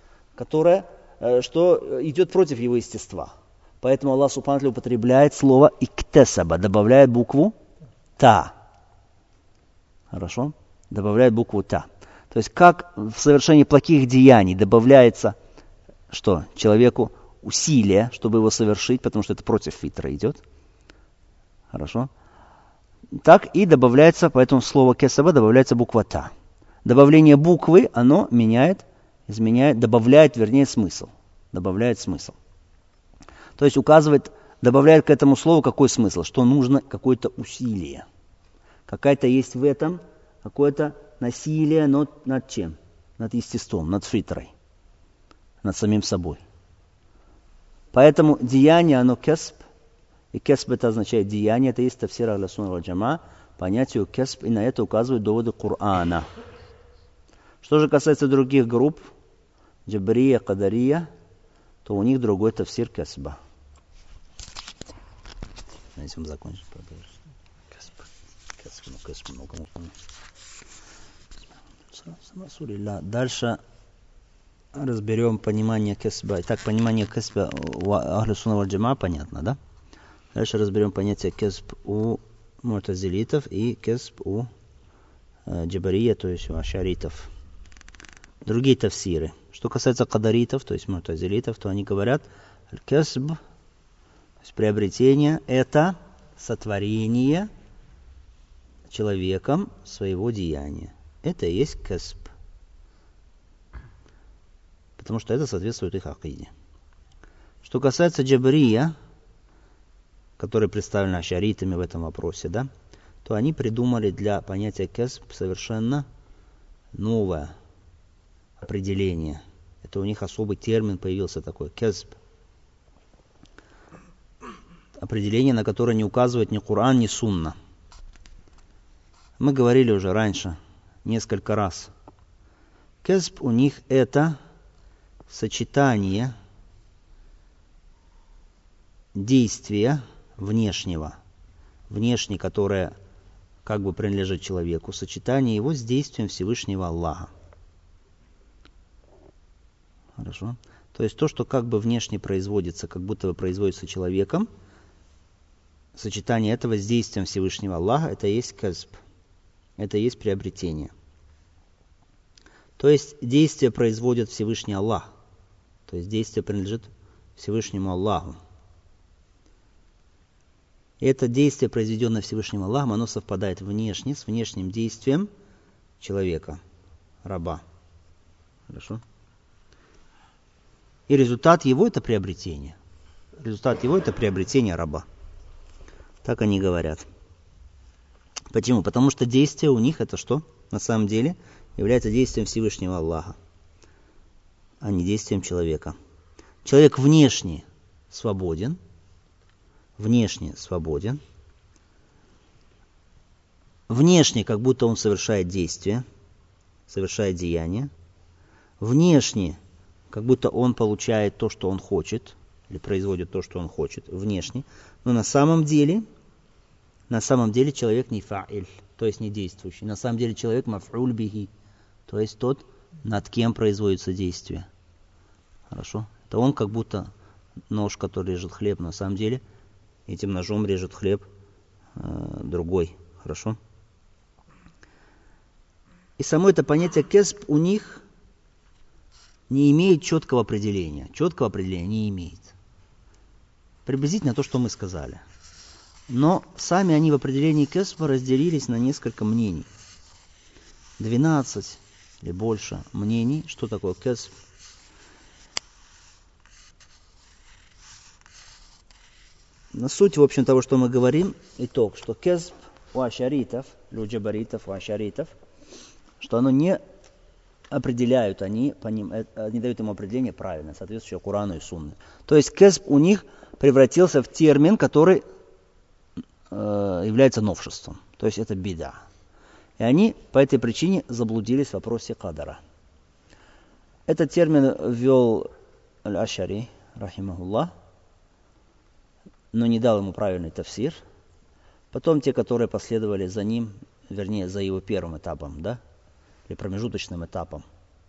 что идет против его естества. Поэтому Аллах Субхану ва Тааля употребляет слово иктасаба, добавляет букву та. Хорошо? Добавляет букву та. То есть как в совершении плохих деяний добавляется что? Человеку усилие, чтобы его совершить, потому что это против фитра идет. Хорошо? Так и добавляется, поэтому слово кесаба добавляется буква та. Добавление буквы, оно добавляет смысл. Добавляет смысл. То есть добавляет к этому слову какой смысл? Что нужно какое-то усилие. Какая-то есть в этом какое-то насилие над чем? Над естеством, над фитрой, над самим собой. Поэтому деяние, оно кесб. И кесб это означает деяние. Это есть тафсир ахлю сунна валь джамаа. Понятие кесб. И на это указывают доводы Корана. Что же касается других групп, джабрия, кадария, то у них другой тафсир кесба. Если мы закончим, дальше разберем понимание кесба. Итак, понимание кесба у ахлю сунна валь джамаа понятно, да? Дальше разберем понятие кесб у му'тазилитов и кесб у джабария, то есть у ашаритов. Другие тафсиры. Что касается кадаритов, то есть му'тазилитов, то они говорят, аль-кесб, то есть приобретение, это сотворение человеком своего деяния. Это и есть кесб. Потому что это соответствует их акиде. Что касается джабария, которые представлены ашаритами в этом вопросе, да, то они придумали для понятия кесб совершенно новое определение. Это у них особый термин появился такой, кесб. Определение, на которое не указывает ни Коран, ни Сунна. Мы говорили уже раньше, несколько раз. Кесб у них это сочетание действия внешнего, которое как бы принадлежит человеку, сочетание его с действием Всевышнего Аллаха. Хорошо? То есть то, что как бы внешне производится, как будто бы производится человеком, сочетание этого с действием Всевышнего Аллаха, это и есть кесб. Это и есть приобретение. То есть действие производит Всевышний Аллах. То есть действие принадлежит Всевышнему Аллаху. И это действие, произведенное Всевышним Аллахом, оно совпадает внешне с внешним действием человека, раба. Хорошо? И результат его это приобретение. Результат его это приобретение раба. Так они говорят. Почему? Потому что действие у них это что? На самом деле является действием Всевышнего Аллаха, а не действием человека. Человек внешне свободен, внешне, как будто он совершает действие, совершает деяние. Внешне, как будто он получает то, что он хочет, или производит то, что он хочет, внешне. Но на самом деле человек не фа'иль, то есть не действующий. На самом деле человек маф'уль бихи, то есть тот, над кем производится действие. Хорошо? Это он как будто нож, который режет хлеб. На самом деле этим ножом режет хлеб другой. Хорошо? И само это понятие кесб у них не имеет четкого определения. Четкого определения не имеет. Приблизительно то, что мы сказали. Но сами они в определении кесба разделились на несколько мнений. 12 или больше мнений, что такое кесб. На суть, в общем, того, что мы говорим, итог, что кесб у ашаритов, у джабаритов, у ашаритов, что оно не определяют, они дают ему определение правильное, соответствующее Корану и Сунне. То есть кесб у них превратился в термин, который является новшеством. То есть это бида. И они по этой причине заблудились в вопросе кадара. Этот термин ввел Аль-Ашари, рахимахуллах, но не дал ему правильный тафсир. Потом те, которые последовали за ним, вернее, за его первым этапом, да, или промежуточным этапом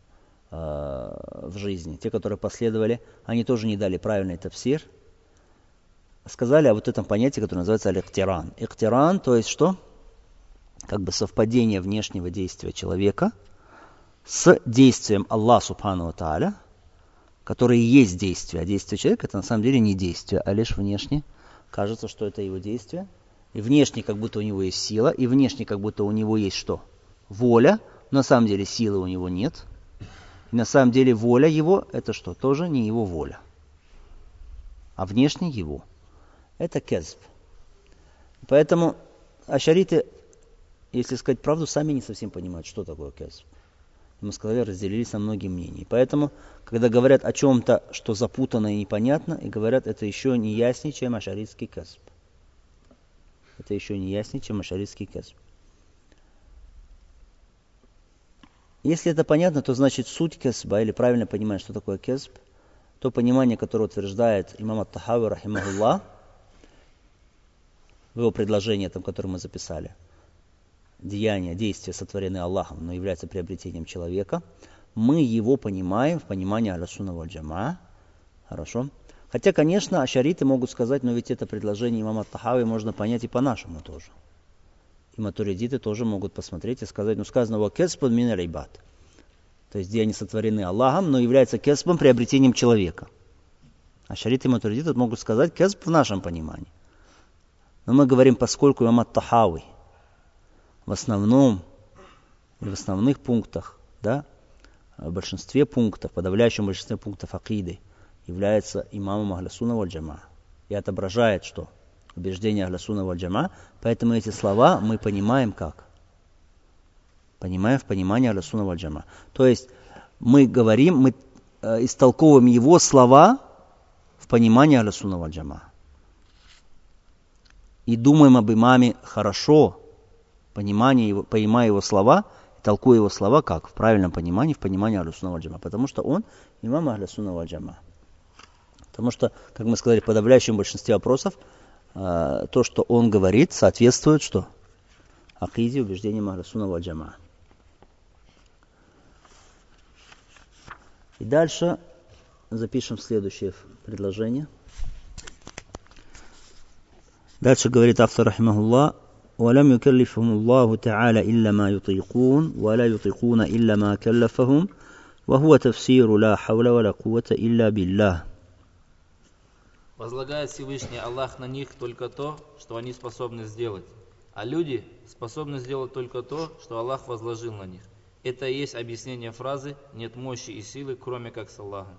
в жизни, те, которые последовали, они тоже не дали правильный тафсир. Сказали о вот этом понятии, которое называется аль-иктиран. Иктиран, то есть что? Как бы совпадение внешнего действия человека с действием Аллаха Субхану ва Тааля, которое и есть действие. А действие человека это на самом деле не действие, а лишь внешне. Кажется, что это его действие. И внешне как будто у него есть сила, и внешне как будто у него есть что? Воля. Но на самом деле силы у него нет. И на самом деле воля его это что? Тоже не его воля. А внешне его. Это кезб. Поэтому ашариты, если сказать правду, сами не совсем понимают, что такое кезб. Мы сказали, разделились на многие мнения. Поэтому, когда говорят о чем-то, что запутано и непонятно, и говорят, это еще не яснее, чем ашаритский кезб. Это еще не яснее, чем ашаритский кезб. Если это понятно, то значит суть кезба, или правильно понимать, что такое кезб, то понимание, которое утверждает имам ат-Тахави, рахимахуллах, в его предложении, там, которое мы записали, деяния, действия сотворены Аллахом, но являются приобретением человека, мы его понимаем в понимании Ахлю-Сунна валь Джамаа. Хорошо? Хотя, конечно, ашариты могут сказать, но ведь это предложение имама ат-Тахави можно понять и по-нашему тоже. И матуридиты тоже могут посмотреть и сказать, ну сказано «Ва кесбун мин аль-ибад». То есть деяния сотворены Аллахом, но являются кесбом, приобретением человека. Ашариты и матуридиты могут сказать кесб в нашем понимании. Но мы говорим, поскольку имам ат-Тахави в основном, в основных пунктах, да, в большинстве пунктов, подавляющем большинстве пунктов акиды, является имамом Ахлю-Сунна валь Джамаа и отображает, что убеждение Ахлю-Сунна валь Джамаа, поэтому эти слова мы понимаем как? Понимаем в понимании Ахлю-Сунна валь Джамаа. То есть мы говорим, мы истолковываем его слова в понимании Ахлю-Сунна валь Джамаа. И думаем об имаме хорошо, понимая его слова, толкуя его слова как? В правильном понимании, в понимании Ахлю-Сунна валь Джамаа. Потому что он имам Ахлю-Сунна валь Джамаа. Потому что, как мы сказали, в подавляющем большинстве вопросов, то, что он говорит, соответствует что? Акиде, убеждениям Ахлю-Сунна валь Джамаа. И дальше запишем следующее предложение. Дальше говорит автор, рахимахуллах, وَلَمْ يُكَلِّفْهُمُ اللَّهُ تَعَالَى إِلَّا مَا يُطِيقُونَ وَلَا يُطِيقُونَ إِلَّا مَا كَلَّفَهُمْ وَهُوَ تَفْسِيرُ لَا حَوْلَ وَلَا قُوَّةَ إِلَّا بِاللَّهِ. Возлагает Всевышний Аллах на них только то, что они способны сделать. А люди способны сделать только то, что Аллах возложил на них. Это и есть объяснение фразы «нет мощи и силы, кроме как с Аллахом».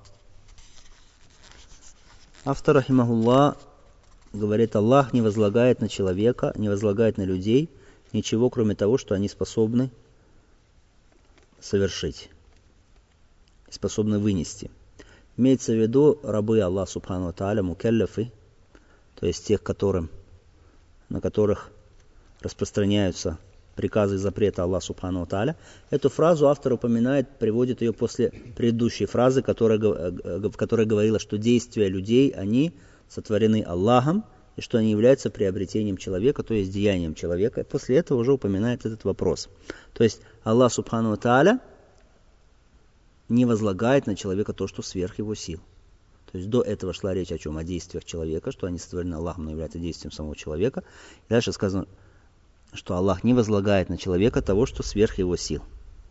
Автор, рахимахуллах, говорит, Аллах не возлагает на человека, не возлагает на людей ничего, кроме того, что они способны совершить, способны вынести. Имеется в виду рабы Аллаха Субхану ва Тааля, мукаллафы, то есть тех, на которых распространяются приказа и запрета Аллаха Субхану ва Тааля. Эту фразу автор упоминает, приводит ее после предыдущей фразы, в которой говорила, что действия людей, они сотворены Аллахом, и что они являются приобретением человека, то есть деянием человека. И после этого уже упоминает этот вопрос. То есть Аллах Субхану ва Тааля не возлагает на человека то, что сверх его сил. То есть до этого шла речь о чем? О действиях человека, что они сотворены Аллахом, но являются действием самого человека. И дальше сказано, что Аллах не возлагает на человека того, что сверх его сил.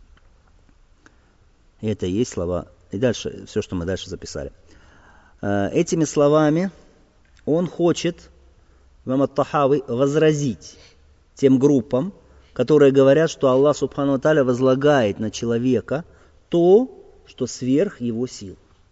И это и есть слова. И дальше, все, что мы дальше записали. Этими словами он хочет, имам ат-Тахави, возразить тем группам, которые говорят, что Аллах Субхану ва Тааля возлагает на человека то, что сверх его сил,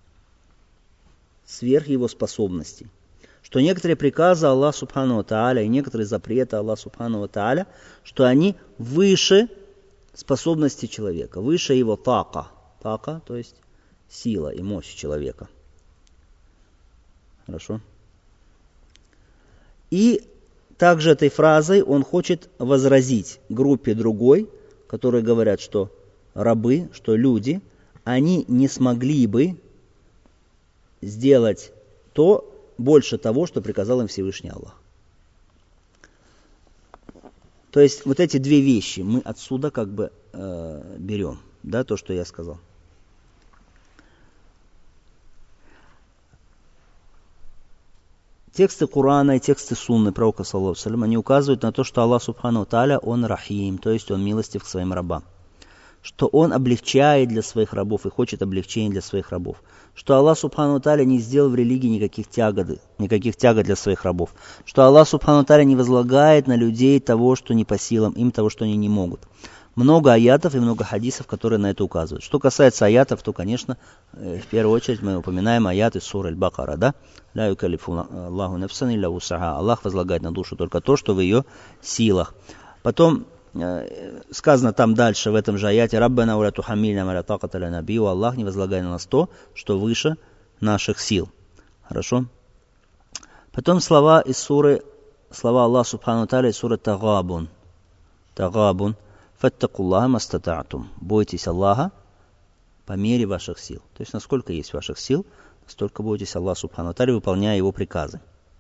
сверх его способностей. Что некоторые приказы Аллаха Субхану ва Тааля и некоторые запреты Аллаха Субхану ва Тааля, что они выше способности человека, выше его така. Така, то есть сила и мощь человека. Хорошо? И также этой фразой он хочет возразить группе другой, которые говорят, что рабы, что люди, они не смогли бы сделать то больше того, что приказал им Всевышний Аллах. То есть вот эти две вещи мы отсюда как бы берем, да, то, что я сказал. Тексты Корана и тексты Сунны пророка, саллаллаху алейхи ва саллям, они указывают на то, что Аллах Субхану ва Тааля, он рахим, то есть он милостив к своим рабам. Что он облегчает для своих рабов и хочет облегчения для своих рабов. Что Аллах Субхану ва Тааля не сделал в религии никаких тягот для своих рабов. Что Аллах Субхану ва Тааля не возлагает на людей того, что не по силам им, того, что они не могут. Много аятов и много хадисов, которые на это указывают. Что касается аятов, то, конечно, в первую очередь мы упоминаем аяты суры Аль-Бакара, да? «Ля юкаллифу Аллаху нафсан илля вус'аха». Аллах возлагает на душу только то, что в ее силах. Потом сказано там дальше, в этом же аяте, «Раббана уля тухамильна ма ля таката лана би». Аллах не возлагает на нас то, что выше наших сил. Хорошо? Потом слова из суры, слова Аллаха Субхану ва Тааля из суры Тагабун. Тагабун. «Фаттакуллаха мастата'тум». Бойтесь Аллаха по мере ваших сил. То есть, насколько есть ваших сил, столько бойтесь Аллаха Субхану ва Тааля, выполняя его приказы.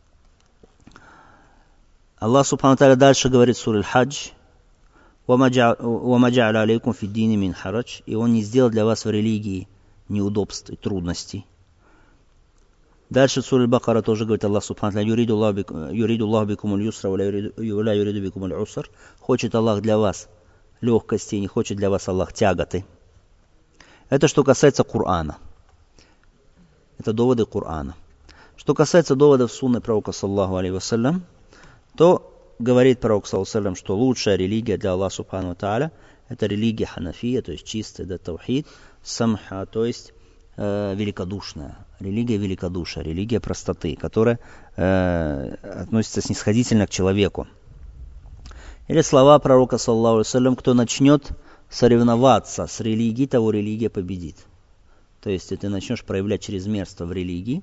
Аллах Субхану ва Тааля дальше говорит в суре Аль-Хадж, «Вама джа'аля алейкум фи ддини мин харадж». И он не сделал для вас в религии неудобств и трудностей. Дальше в суре Аль-Бакара тоже говорит Аллах Субхану ва Тааля, «Юриду Аллаху бикум аль-юсра, ва ля юриду бикум аль-уср». Хочет Аллах для вас легкости, не хочет для вас Аллах тяготы. Это что касается Корана. Это доводы Корана. Что касается доводов сунны пророка, саллаллаху алейхи ва саллям, то говорит пророк, саллаллаху алейхи ва саллям, что лучшая религия для Аллаха Субхану ва Тааля это религия ханафия, то есть чистая, да, таухид, самха, то есть великодушная. Религия великодушия, религия простоты, которая относится снисходительно к человеку. Или слова пророка, саллаллаху алейхи ва саллям, кто начнет соревноваться с религией, того религия победит. То есть, если ты начнешь проявлять чрезмерство в религии,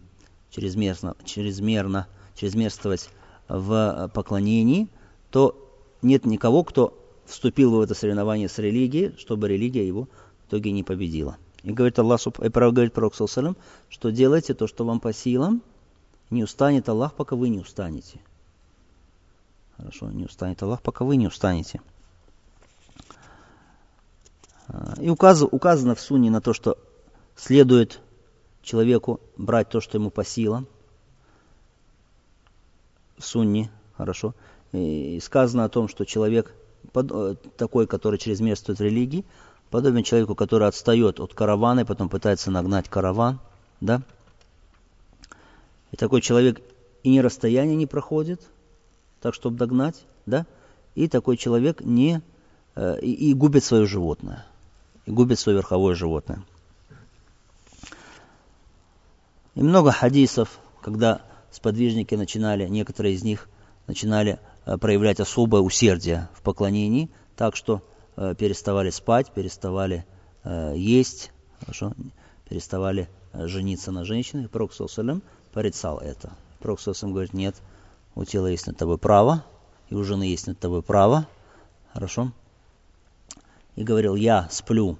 чрезмерствовать в поклонении, то нет никого, кто вступил в это соревнование с религией, чтобы религия его в итоге не победила. И говорит Аллах, говорит пророк, саллаллаху алейхи ва саллям, что делайте то, что вам по силам, не устанет Аллах, пока вы не устанете. Хорошо, не устанет Аллах, пока вы не устанете. И указано в сунне на то, что следует человеку брать то, что ему по силам. В сунне, хорошо. И сказано о том, что человек такой, который чрезмерствует в религии, подобен человеку, который отстает от каравана и потом пытается нагнать караван. Да? И такой человек и ни расстояние не проходит, так, чтобы догнать, да, и такой человек и губит свое животное, и губит свое верховое животное. И много хадисов, когда сподвижники некоторые из них начинали проявлять особое усердие в поклонении, так что переставали спать, переставали есть, хорошо, переставали жениться на женщинах. Пророк, саллаллаху алейхи ва саллям, порицал это. Пророк, саллаллаху алейхи ва саллям, говорит, нет, у тела есть над тобой право, и у жены есть над тобой право, хорошо, и говорил, я сплю,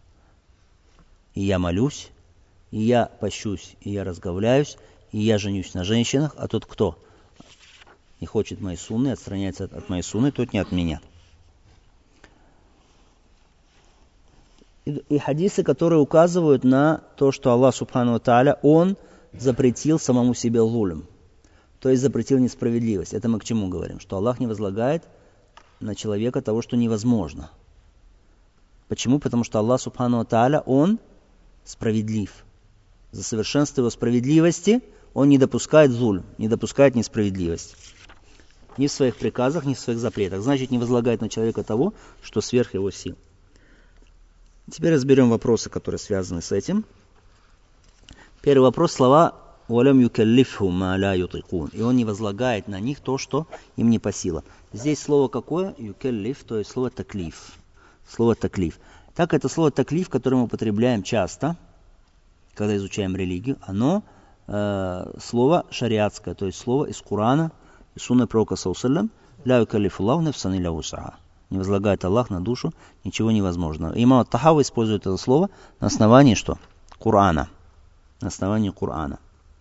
и я молюсь, и я пощусь, и я разговляюсь, и я женюсь на женщинах, а тот кто не хочет моей сунны, отстраняется от моей сунны, тот не от меня. И хадисы, которые указывают на то, что Аллах Субхану ва Тааля, Он запретил самому себе зулм, то есть запретил несправедливость. Это мы к чему говорим? Что Аллах не возлагает на человека того, что невозможно. Почему? Потому что Аллах Субхану ва Тааля, Он справедлив. За совершенство Его справедливости Он не допускает зульм, не допускает несправедливость. Ни в своих приказах, ни в своих запретах. Значит, не возлагает на человека того, что сверх его сил. Теперь разберем вопросы, которые связаны с этим. Первый вопрос, слова «Валям юкаллифху ма ля ютикун». И он не возлагает на них то, что им не по силам. Здесь слово какое? Юкаллиф, то есть слово таклиф. Слово таклиф. Так, это слово таклиф, которое мы употребляем часто, когда изучаем религию, оно слово шариатское, то есть слово из Корана, из сунны пророка саллаллаху ля юкаллифуллаху нафсан илля вус'аха. Не возлагает Аллах на душу ничего невозможного. Имам ат-Тахави использует это слово на основании что? Корана. На основании Корана.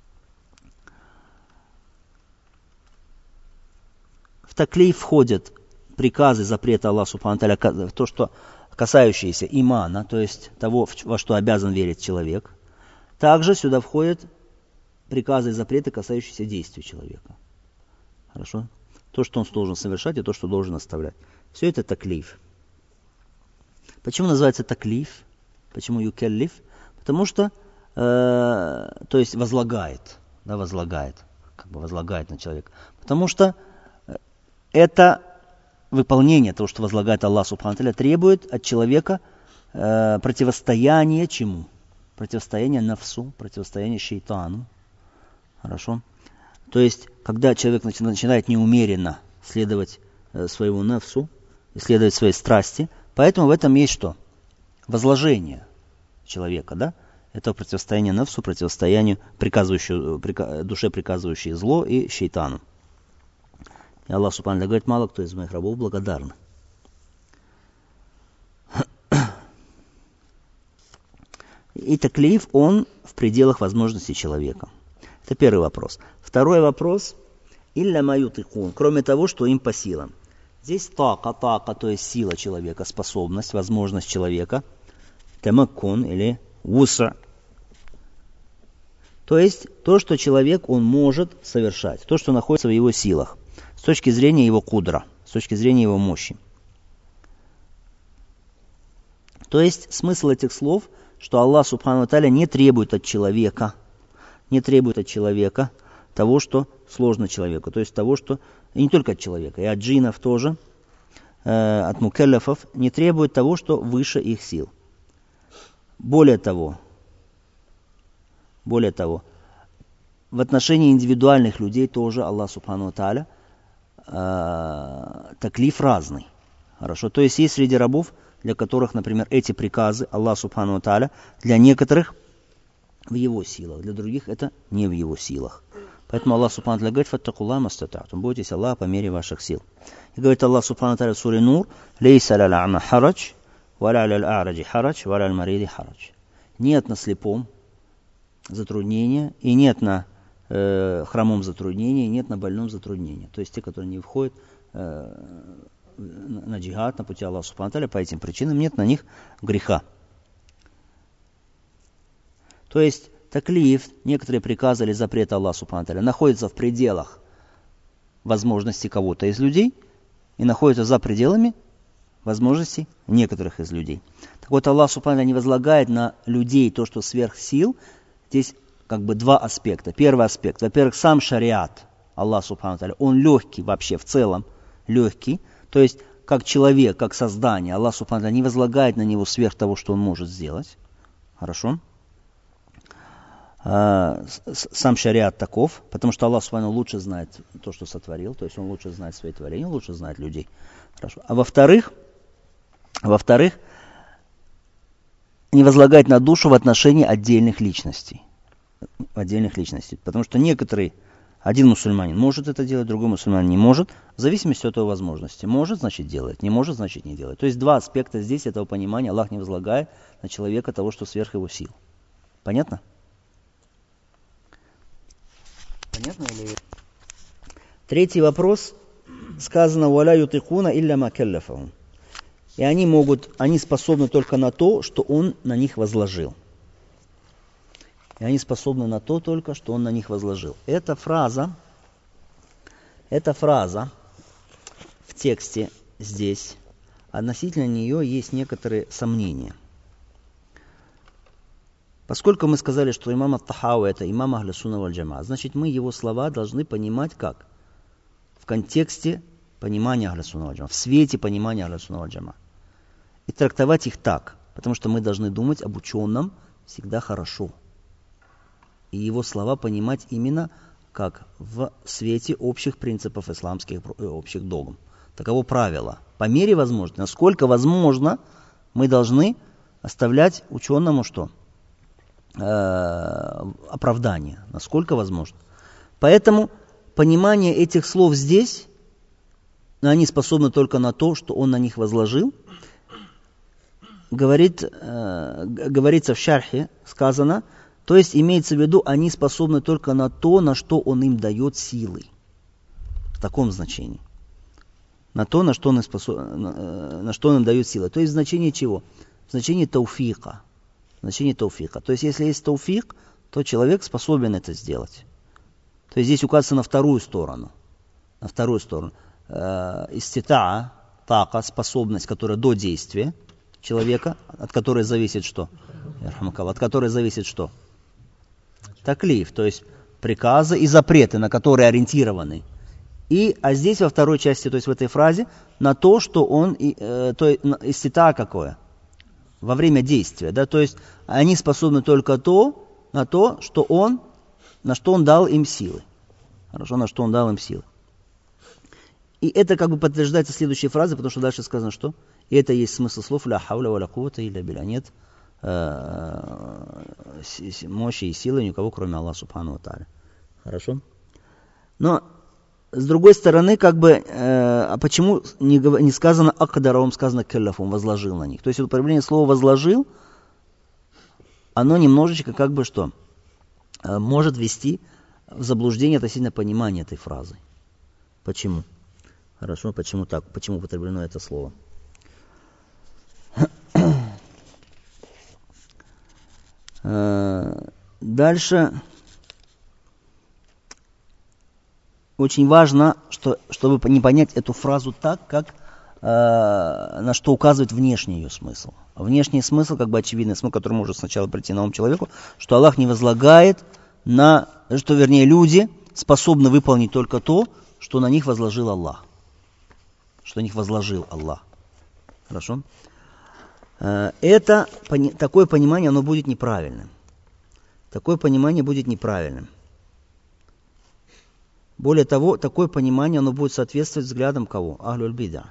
В таклиф входят приказы, запреты Аллаха Субхану ва Тааля, то, что касающиеся имана, то есть того, во что обязан верить человек. Также сюда входят приказы и запреты, касающиеся действий человека. Хорошо? То, что он должен совершать, и то, что должен оставлять. Все это таклиф. Почему называется таклиф? Почему юкаллиф? Потому что, то есть возлагает, да, возлагает на человека. Потому что это выполнение того, что возлагает Аллах Субхану ва Тааля, требует от человека противостояния чему? Противостояние нафсу, противостояние шейтану. Хорошо? То есть, когда человек начинает неумеренно следовать своему нафсу, исследовать свои страсти, поэтому в этом есть что? Возложение человека, да? Это противостояние нафсу, противостоянию душе, приказывающей зло, и шейтану. И Аллах Субхану говорит, мало кто из моих рабов благодарны. И таклиф, он в пределах возможностей человека. Это первый вопрос. Второй вопрос. Илля ма ютикун. Кроме того, что им по силам. Здесь така, то есть сила человека, способность, возможность человека. Тамаккун или вуса. То есть то, что человек, он может совершать. То, что находится в его силах. С точки зрения его кудра, с точки зрения его мощи. То есть смысл этих слов, что Аллах Субхану ва Тааля не требует от человека того, что сложно человеку. То есть того, что и не только от человека, и от джиннов тоже, от мукаллафов, не требует того, что выше их сил. Более того, в отношении индивидуальных людей тоже Аллах Субхану ва Тааля таклиф разный. Хорошо. То есть среди рабов, для которых, например, эти приказы Аллах Субхану ва Тааля для некоторых в его силах, для других это не в его силах. Поэтому Аллах Субхану ва Тааля говорит: «Фаттакуллаха мастата'тум», бойтесь Аллаха по мере ваших сил. И говорит Аллах Субхану ва Тааля в суре Нур: «Лейса лал а'ма харадж, ва ля лал а'раджи харадж, ва ля лал мариди харадж». Нет на слепом затруднения, и нет на хромом затруднения, и нет на больном затруднения. То есть те, которые не входят на джихад, на пути Аллаха Субхану ва Тааля, по этим причинам нет на них греха. То есть таклиф, некоторые приказы или запреты Аллаха Субхану ва Тааля находятся в пределах возможностей кого-то из людей и находятся за пределами возможностей некоторых из людей. Так вот, Аллах Субхану ва Тааля не возлагает на людей то, что сверх сил. Здесь как бы два аспекта. Первый аспект. Во-первых, сам шариат Аллах Субхану ва Тааля, он легкий вообще в целом, легкий. То есть, как человек, как создание, Аллах Субхану ва Тааля не возлагает на него сверх того, что он может сделать. Хорошо? Сам шариат таков, потому что Аллах Субхану лучше знает то, что сотворил, то есть он лучше знает свои творения, лучше знает людей. Хорошо. А во-вторых, не возлагать на душу в отношении отдельных личностей. Потому что некоторые Один мусульманин может это делать, другой мусульманин не может, в зависимости от его возможности. Может, значит делает, не может, значит не делает. То есть два аспекта здесь этого понимания. Аллах не возлагает на человека того, что сверх его сил. Понятно? Понятно или... Третий вопрос. Сказано: «Валя ютикуна илля ма каллафахум». И они способны только на то, что он на них возложил. И они способны на то только, что он на них возложил. Эта фраза в тексте здесь, относительно нее есть некоторые сомнения. Поскольку мы сказали, что имам ат-Тахауи это имам Ахлю Сунна валь Джамаа, значит мы его слова должны понимать как? В контексте понимания Ахлю Сунна валь Джамаа, в свете понимания Ахлю Сунна валь Джамаа. И трактовать их так, потому что мы должны думать об ученом всегда хорошо. И его слова понимать именно как в свете общих принципов исламских, общих догм. Таково правило. По мере возможности, насколько возможно, мы должны оставлять ученому что? Оправдание. Насколько возможно. Поэтому понимание этих слов здесь, они способны только на то, что он на них возложил. Говорится в шархе, сказано, то есть имеется в виду, они способны только на то, на что он им дает силы. В таком значении. На то, на что он им дает силы. То есть в значении чего? В значении тауфика. То есть если есть тауфик, то человек способен это сделать. То есть здесь указывается на вторую сторону. Иститаа, така, способность, которая до действия человека, от которой зависит что? От которой зависит что? Таклиф, то есть приказы и запреты, на которые ориентированы. А здесь во второй части, то есть в этой фразе, на то, что он, иститаа какое? Во время действия, да, то есть они способны только на то, на что он дал им силы. Хорошо, на что он дал им силы. И это как бы подтверждается следующей фразой, потому что дальше сказано, что и это есть смысл слов «ля хауля ва ля куввата илля билля». Нет мощи и силы ни у кого, кроме Аллаха субхану ва тааля. Хорошо? Но с другой стороны, как бы, почему не сказано «акдарахум», сказано «каллафум», возложил на них. То есть употребление слова «возложил», оно немножечко как бы что? Может ввести в заблуждение относительно понимания этой фразы. Почему? Хорошо, почему так? Почему употреблено это слово? Дальше очень важно, чтобы не понять эту фразу так, как на что указывает внешний ее смысл. Внешний смысл, как бы очевидный смысл, который может сначала прийти на ум человеку, что Аллах не возлагает люди способны выполнить только то, что на них возложил Аллах. Хорошо? Такое понимание, оно будет неправильным. Более того, такое понимание, оно будет соответствовать взглядам кого? Ахлюль бида,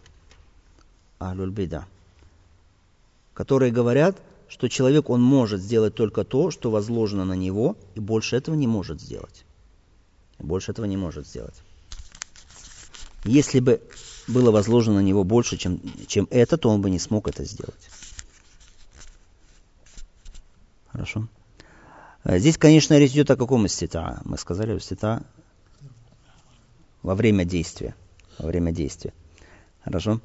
которые говорят, что человек, он может сделать только то, что возложено на него, и больше этого не может сделать. Если бы было возложено на него больше, чем это, то он бы не смог это сделать. Хорошо. Здесь, конечно, речь идет о каком иститаа? Мы сказали, иститаа во время действия. Хорошо.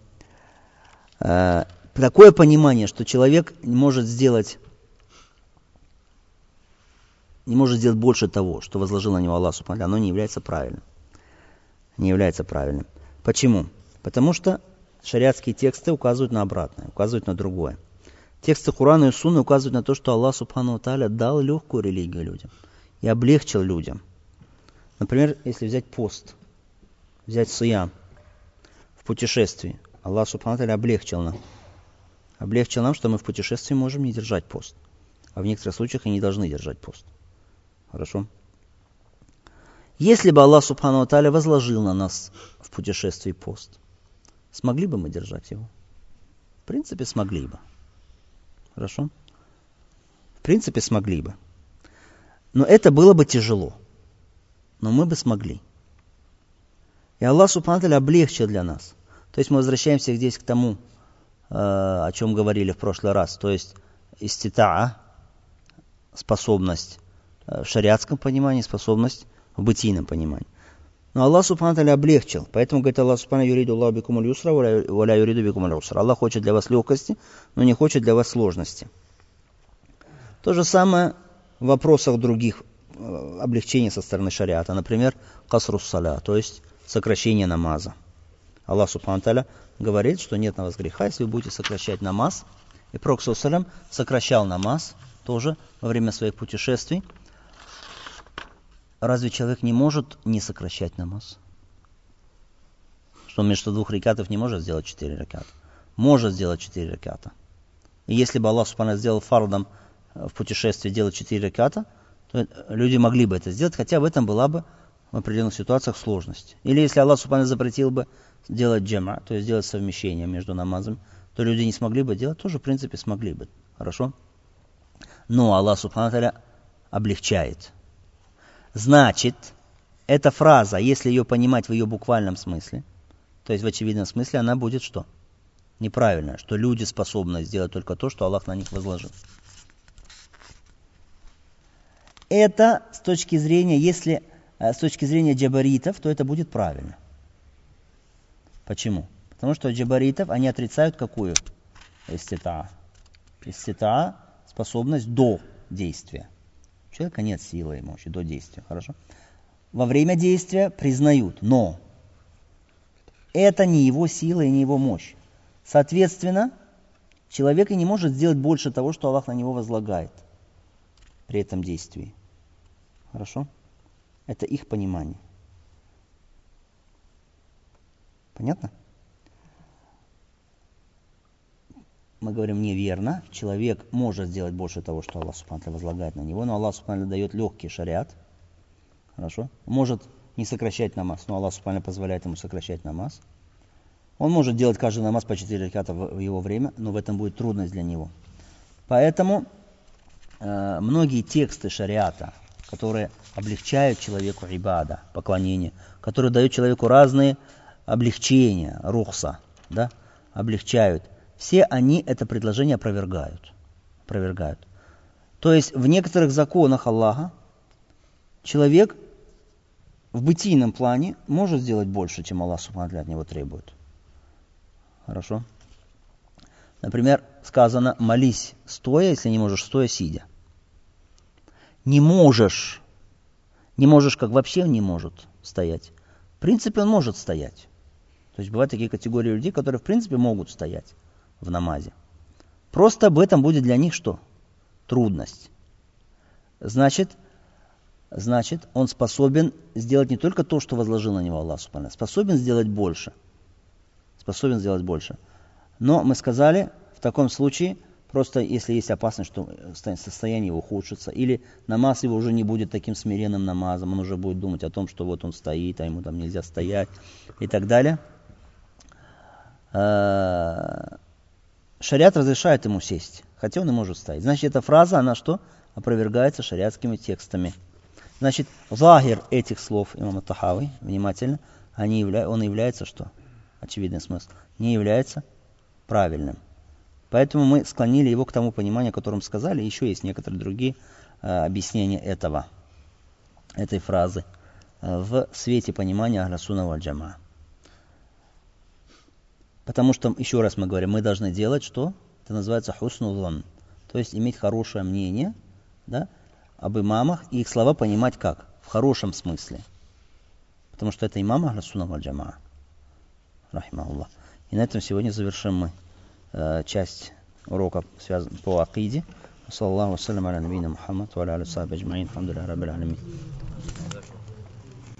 Такое понимание, что человек не может сделать больше того, что возложил на него Аллах субхану ва тааля, оно не является правильным. Почему? Потому что шариатские тексты указывают на обратное, указывают на другое. Тексты Курана и Сунны указывают на то, что Аллах субхану ва тааля дал легкую религию людям и облегчил людям. Например, если взять пост, взять сиям в путешествии, Аллах субхану ва тааля облегчил нам, что мы в путешествии можем не держать пост, а в некоторых случаях и не должны держать пост. Хорошо? Если бы Аллах субхану ва тааля возложил на нас в путешествии пост, смогли бы мы держать его? В принципе, смогли бы. Хорошо? В принципе, смогли бы. Но это было бы тяжело. но мы бы смогли. И Аллах Субхану ва Тааля облегчил для нас. То есть мы возвращаемся здесь к тому, о чем говорили в прошлый раз. То есть иститаа, способность в шариатском понимании, способность в бытийном понимании. Но Аллах Субхану ва Тааля облегчил. Поэтому говорит Аллах Субхану: юриду Аллаху бикумуль юсра, валя юриду бикумуль усра. Аллах хочет для вас легкости, но не хочет для вас сложности. То же самое в вопросах других облегчений со стороны шариата. Например, касрус саля, то есть сокращение намаза. Аллах Субхану ва Тааля говорит, что нет на вас греха, если вы будете сокращать намаз. И Пророк саллаллаху алейхи ва саллям сокращал намаз тоже во время своих путешествий. Разве человек не может не сокращать намаз? Что он вместо 2 ракатов не может сделать 4 раката? Может сделать 4 раката. И если бы Аллах Субхану сделал фардом в путешествии делать 4 раката, то люди могли бы это сделать, хотя в этом была бы в определенных ситуациях сложность. Или если Аллах Субхану запретил бы делать джама, то есть делать совмещение между намазами, то люди не смогли бы делать, тоже в принципе смогли бы. Хорошо? Но Аллах Субхану ва Тааля облегчает. Значит, эта фраза, если ее понимать в ее буквальном смысле, то есть в очевидном смысле, она будет что? Неправильная, что люди способны сделать только то, что Аллах на них возложил. Это с точки зрения, если с точки зрения джабаритов, то это будет правильно. Почему? Потому что джабаритов, они отрицают какую? Иститаа. Иститаа – способность до действия. У человека нет силы и мощи до действия. Хорошо? Во время действия признают, но это не его сила и не его мощь. Соответственно, человек и не может сделать больше того, что Аллах на него возлагает при этом действии. Хорошо? Это их понимание. Понятно? Мы говорим неверно. Человек может сделать больше того, что Аллах Субхану ва Тааля возлагает на него, но Аллах Субхану ва Тааля дает легкий шариат. Хорошо? Может не сокращать намаз, но Аллах Субхану ва Тааля позволяет ему сокращать намаз. Он может делать каждый намаз по 4 раката в его время, но в этом будет трудность для него. Поэтому многие тексты шариата, которые облегчают человеку ибада, поклонение, которые дают человеку разные облегчения, рухса, да, облегчают, все они это предложение опровергают. То есть в некоторых законах Аллаха человек в бытийном плане может сделать больше, чем Аллах Субхану ва Тааля от него требует. Хорошо? Например, сказано: молись стоя, если не можешь стоя, сидя. Не можешь, как вообще не может стоять. В принципе, он может стоять. То есть бывают такие категории людей, которые в принципе могут стоять в намазе. Просто об этом будет для них что? Трудность. Значит, он способен сделать не только то, что возложил на него Аллах Субхану ва Тааля, способен сделать больше. Но мы сказали, в таком случае, просто если есть опасность, что состояние его ухудшится, или намаз его уже не будет таким смиренным намазом, он уже будет думать о том, что вот он стоит, а ему там нельзя стоять, и так далее. Шариат разрешает ему сесть, хотя он и может стоять. Значит, эта фраза, она что? Опровергается шариатскими текстами. Значит, захир этих слов имама Тахави, внимательно, он является что? Очевидный смысл. Не является правильным. Поэтому мы склонили его к тому пониманию, о котором сказали. Еще есть некоторые другие объяснения этой фразы в свете понимания Ахлю Сунна валь Джамаа. Потому что, еще раз мы говорим, мы должны делать что? Это называется хусну зон. То есть иметь хорошее мнение, да, об имамах и их слова понимать как? В хорошем смысле. Потому что это имам Ахлю Сунна валь Джамаа. Рахимахуллах. И на этом сегодня завершим мы часть урока, связанную по акиде. Саллаллаху ассаляму аля набийна Мухаммад ва аля алихи ва сахбихи аджмаин. Алхамдулиллахи раббил алямин.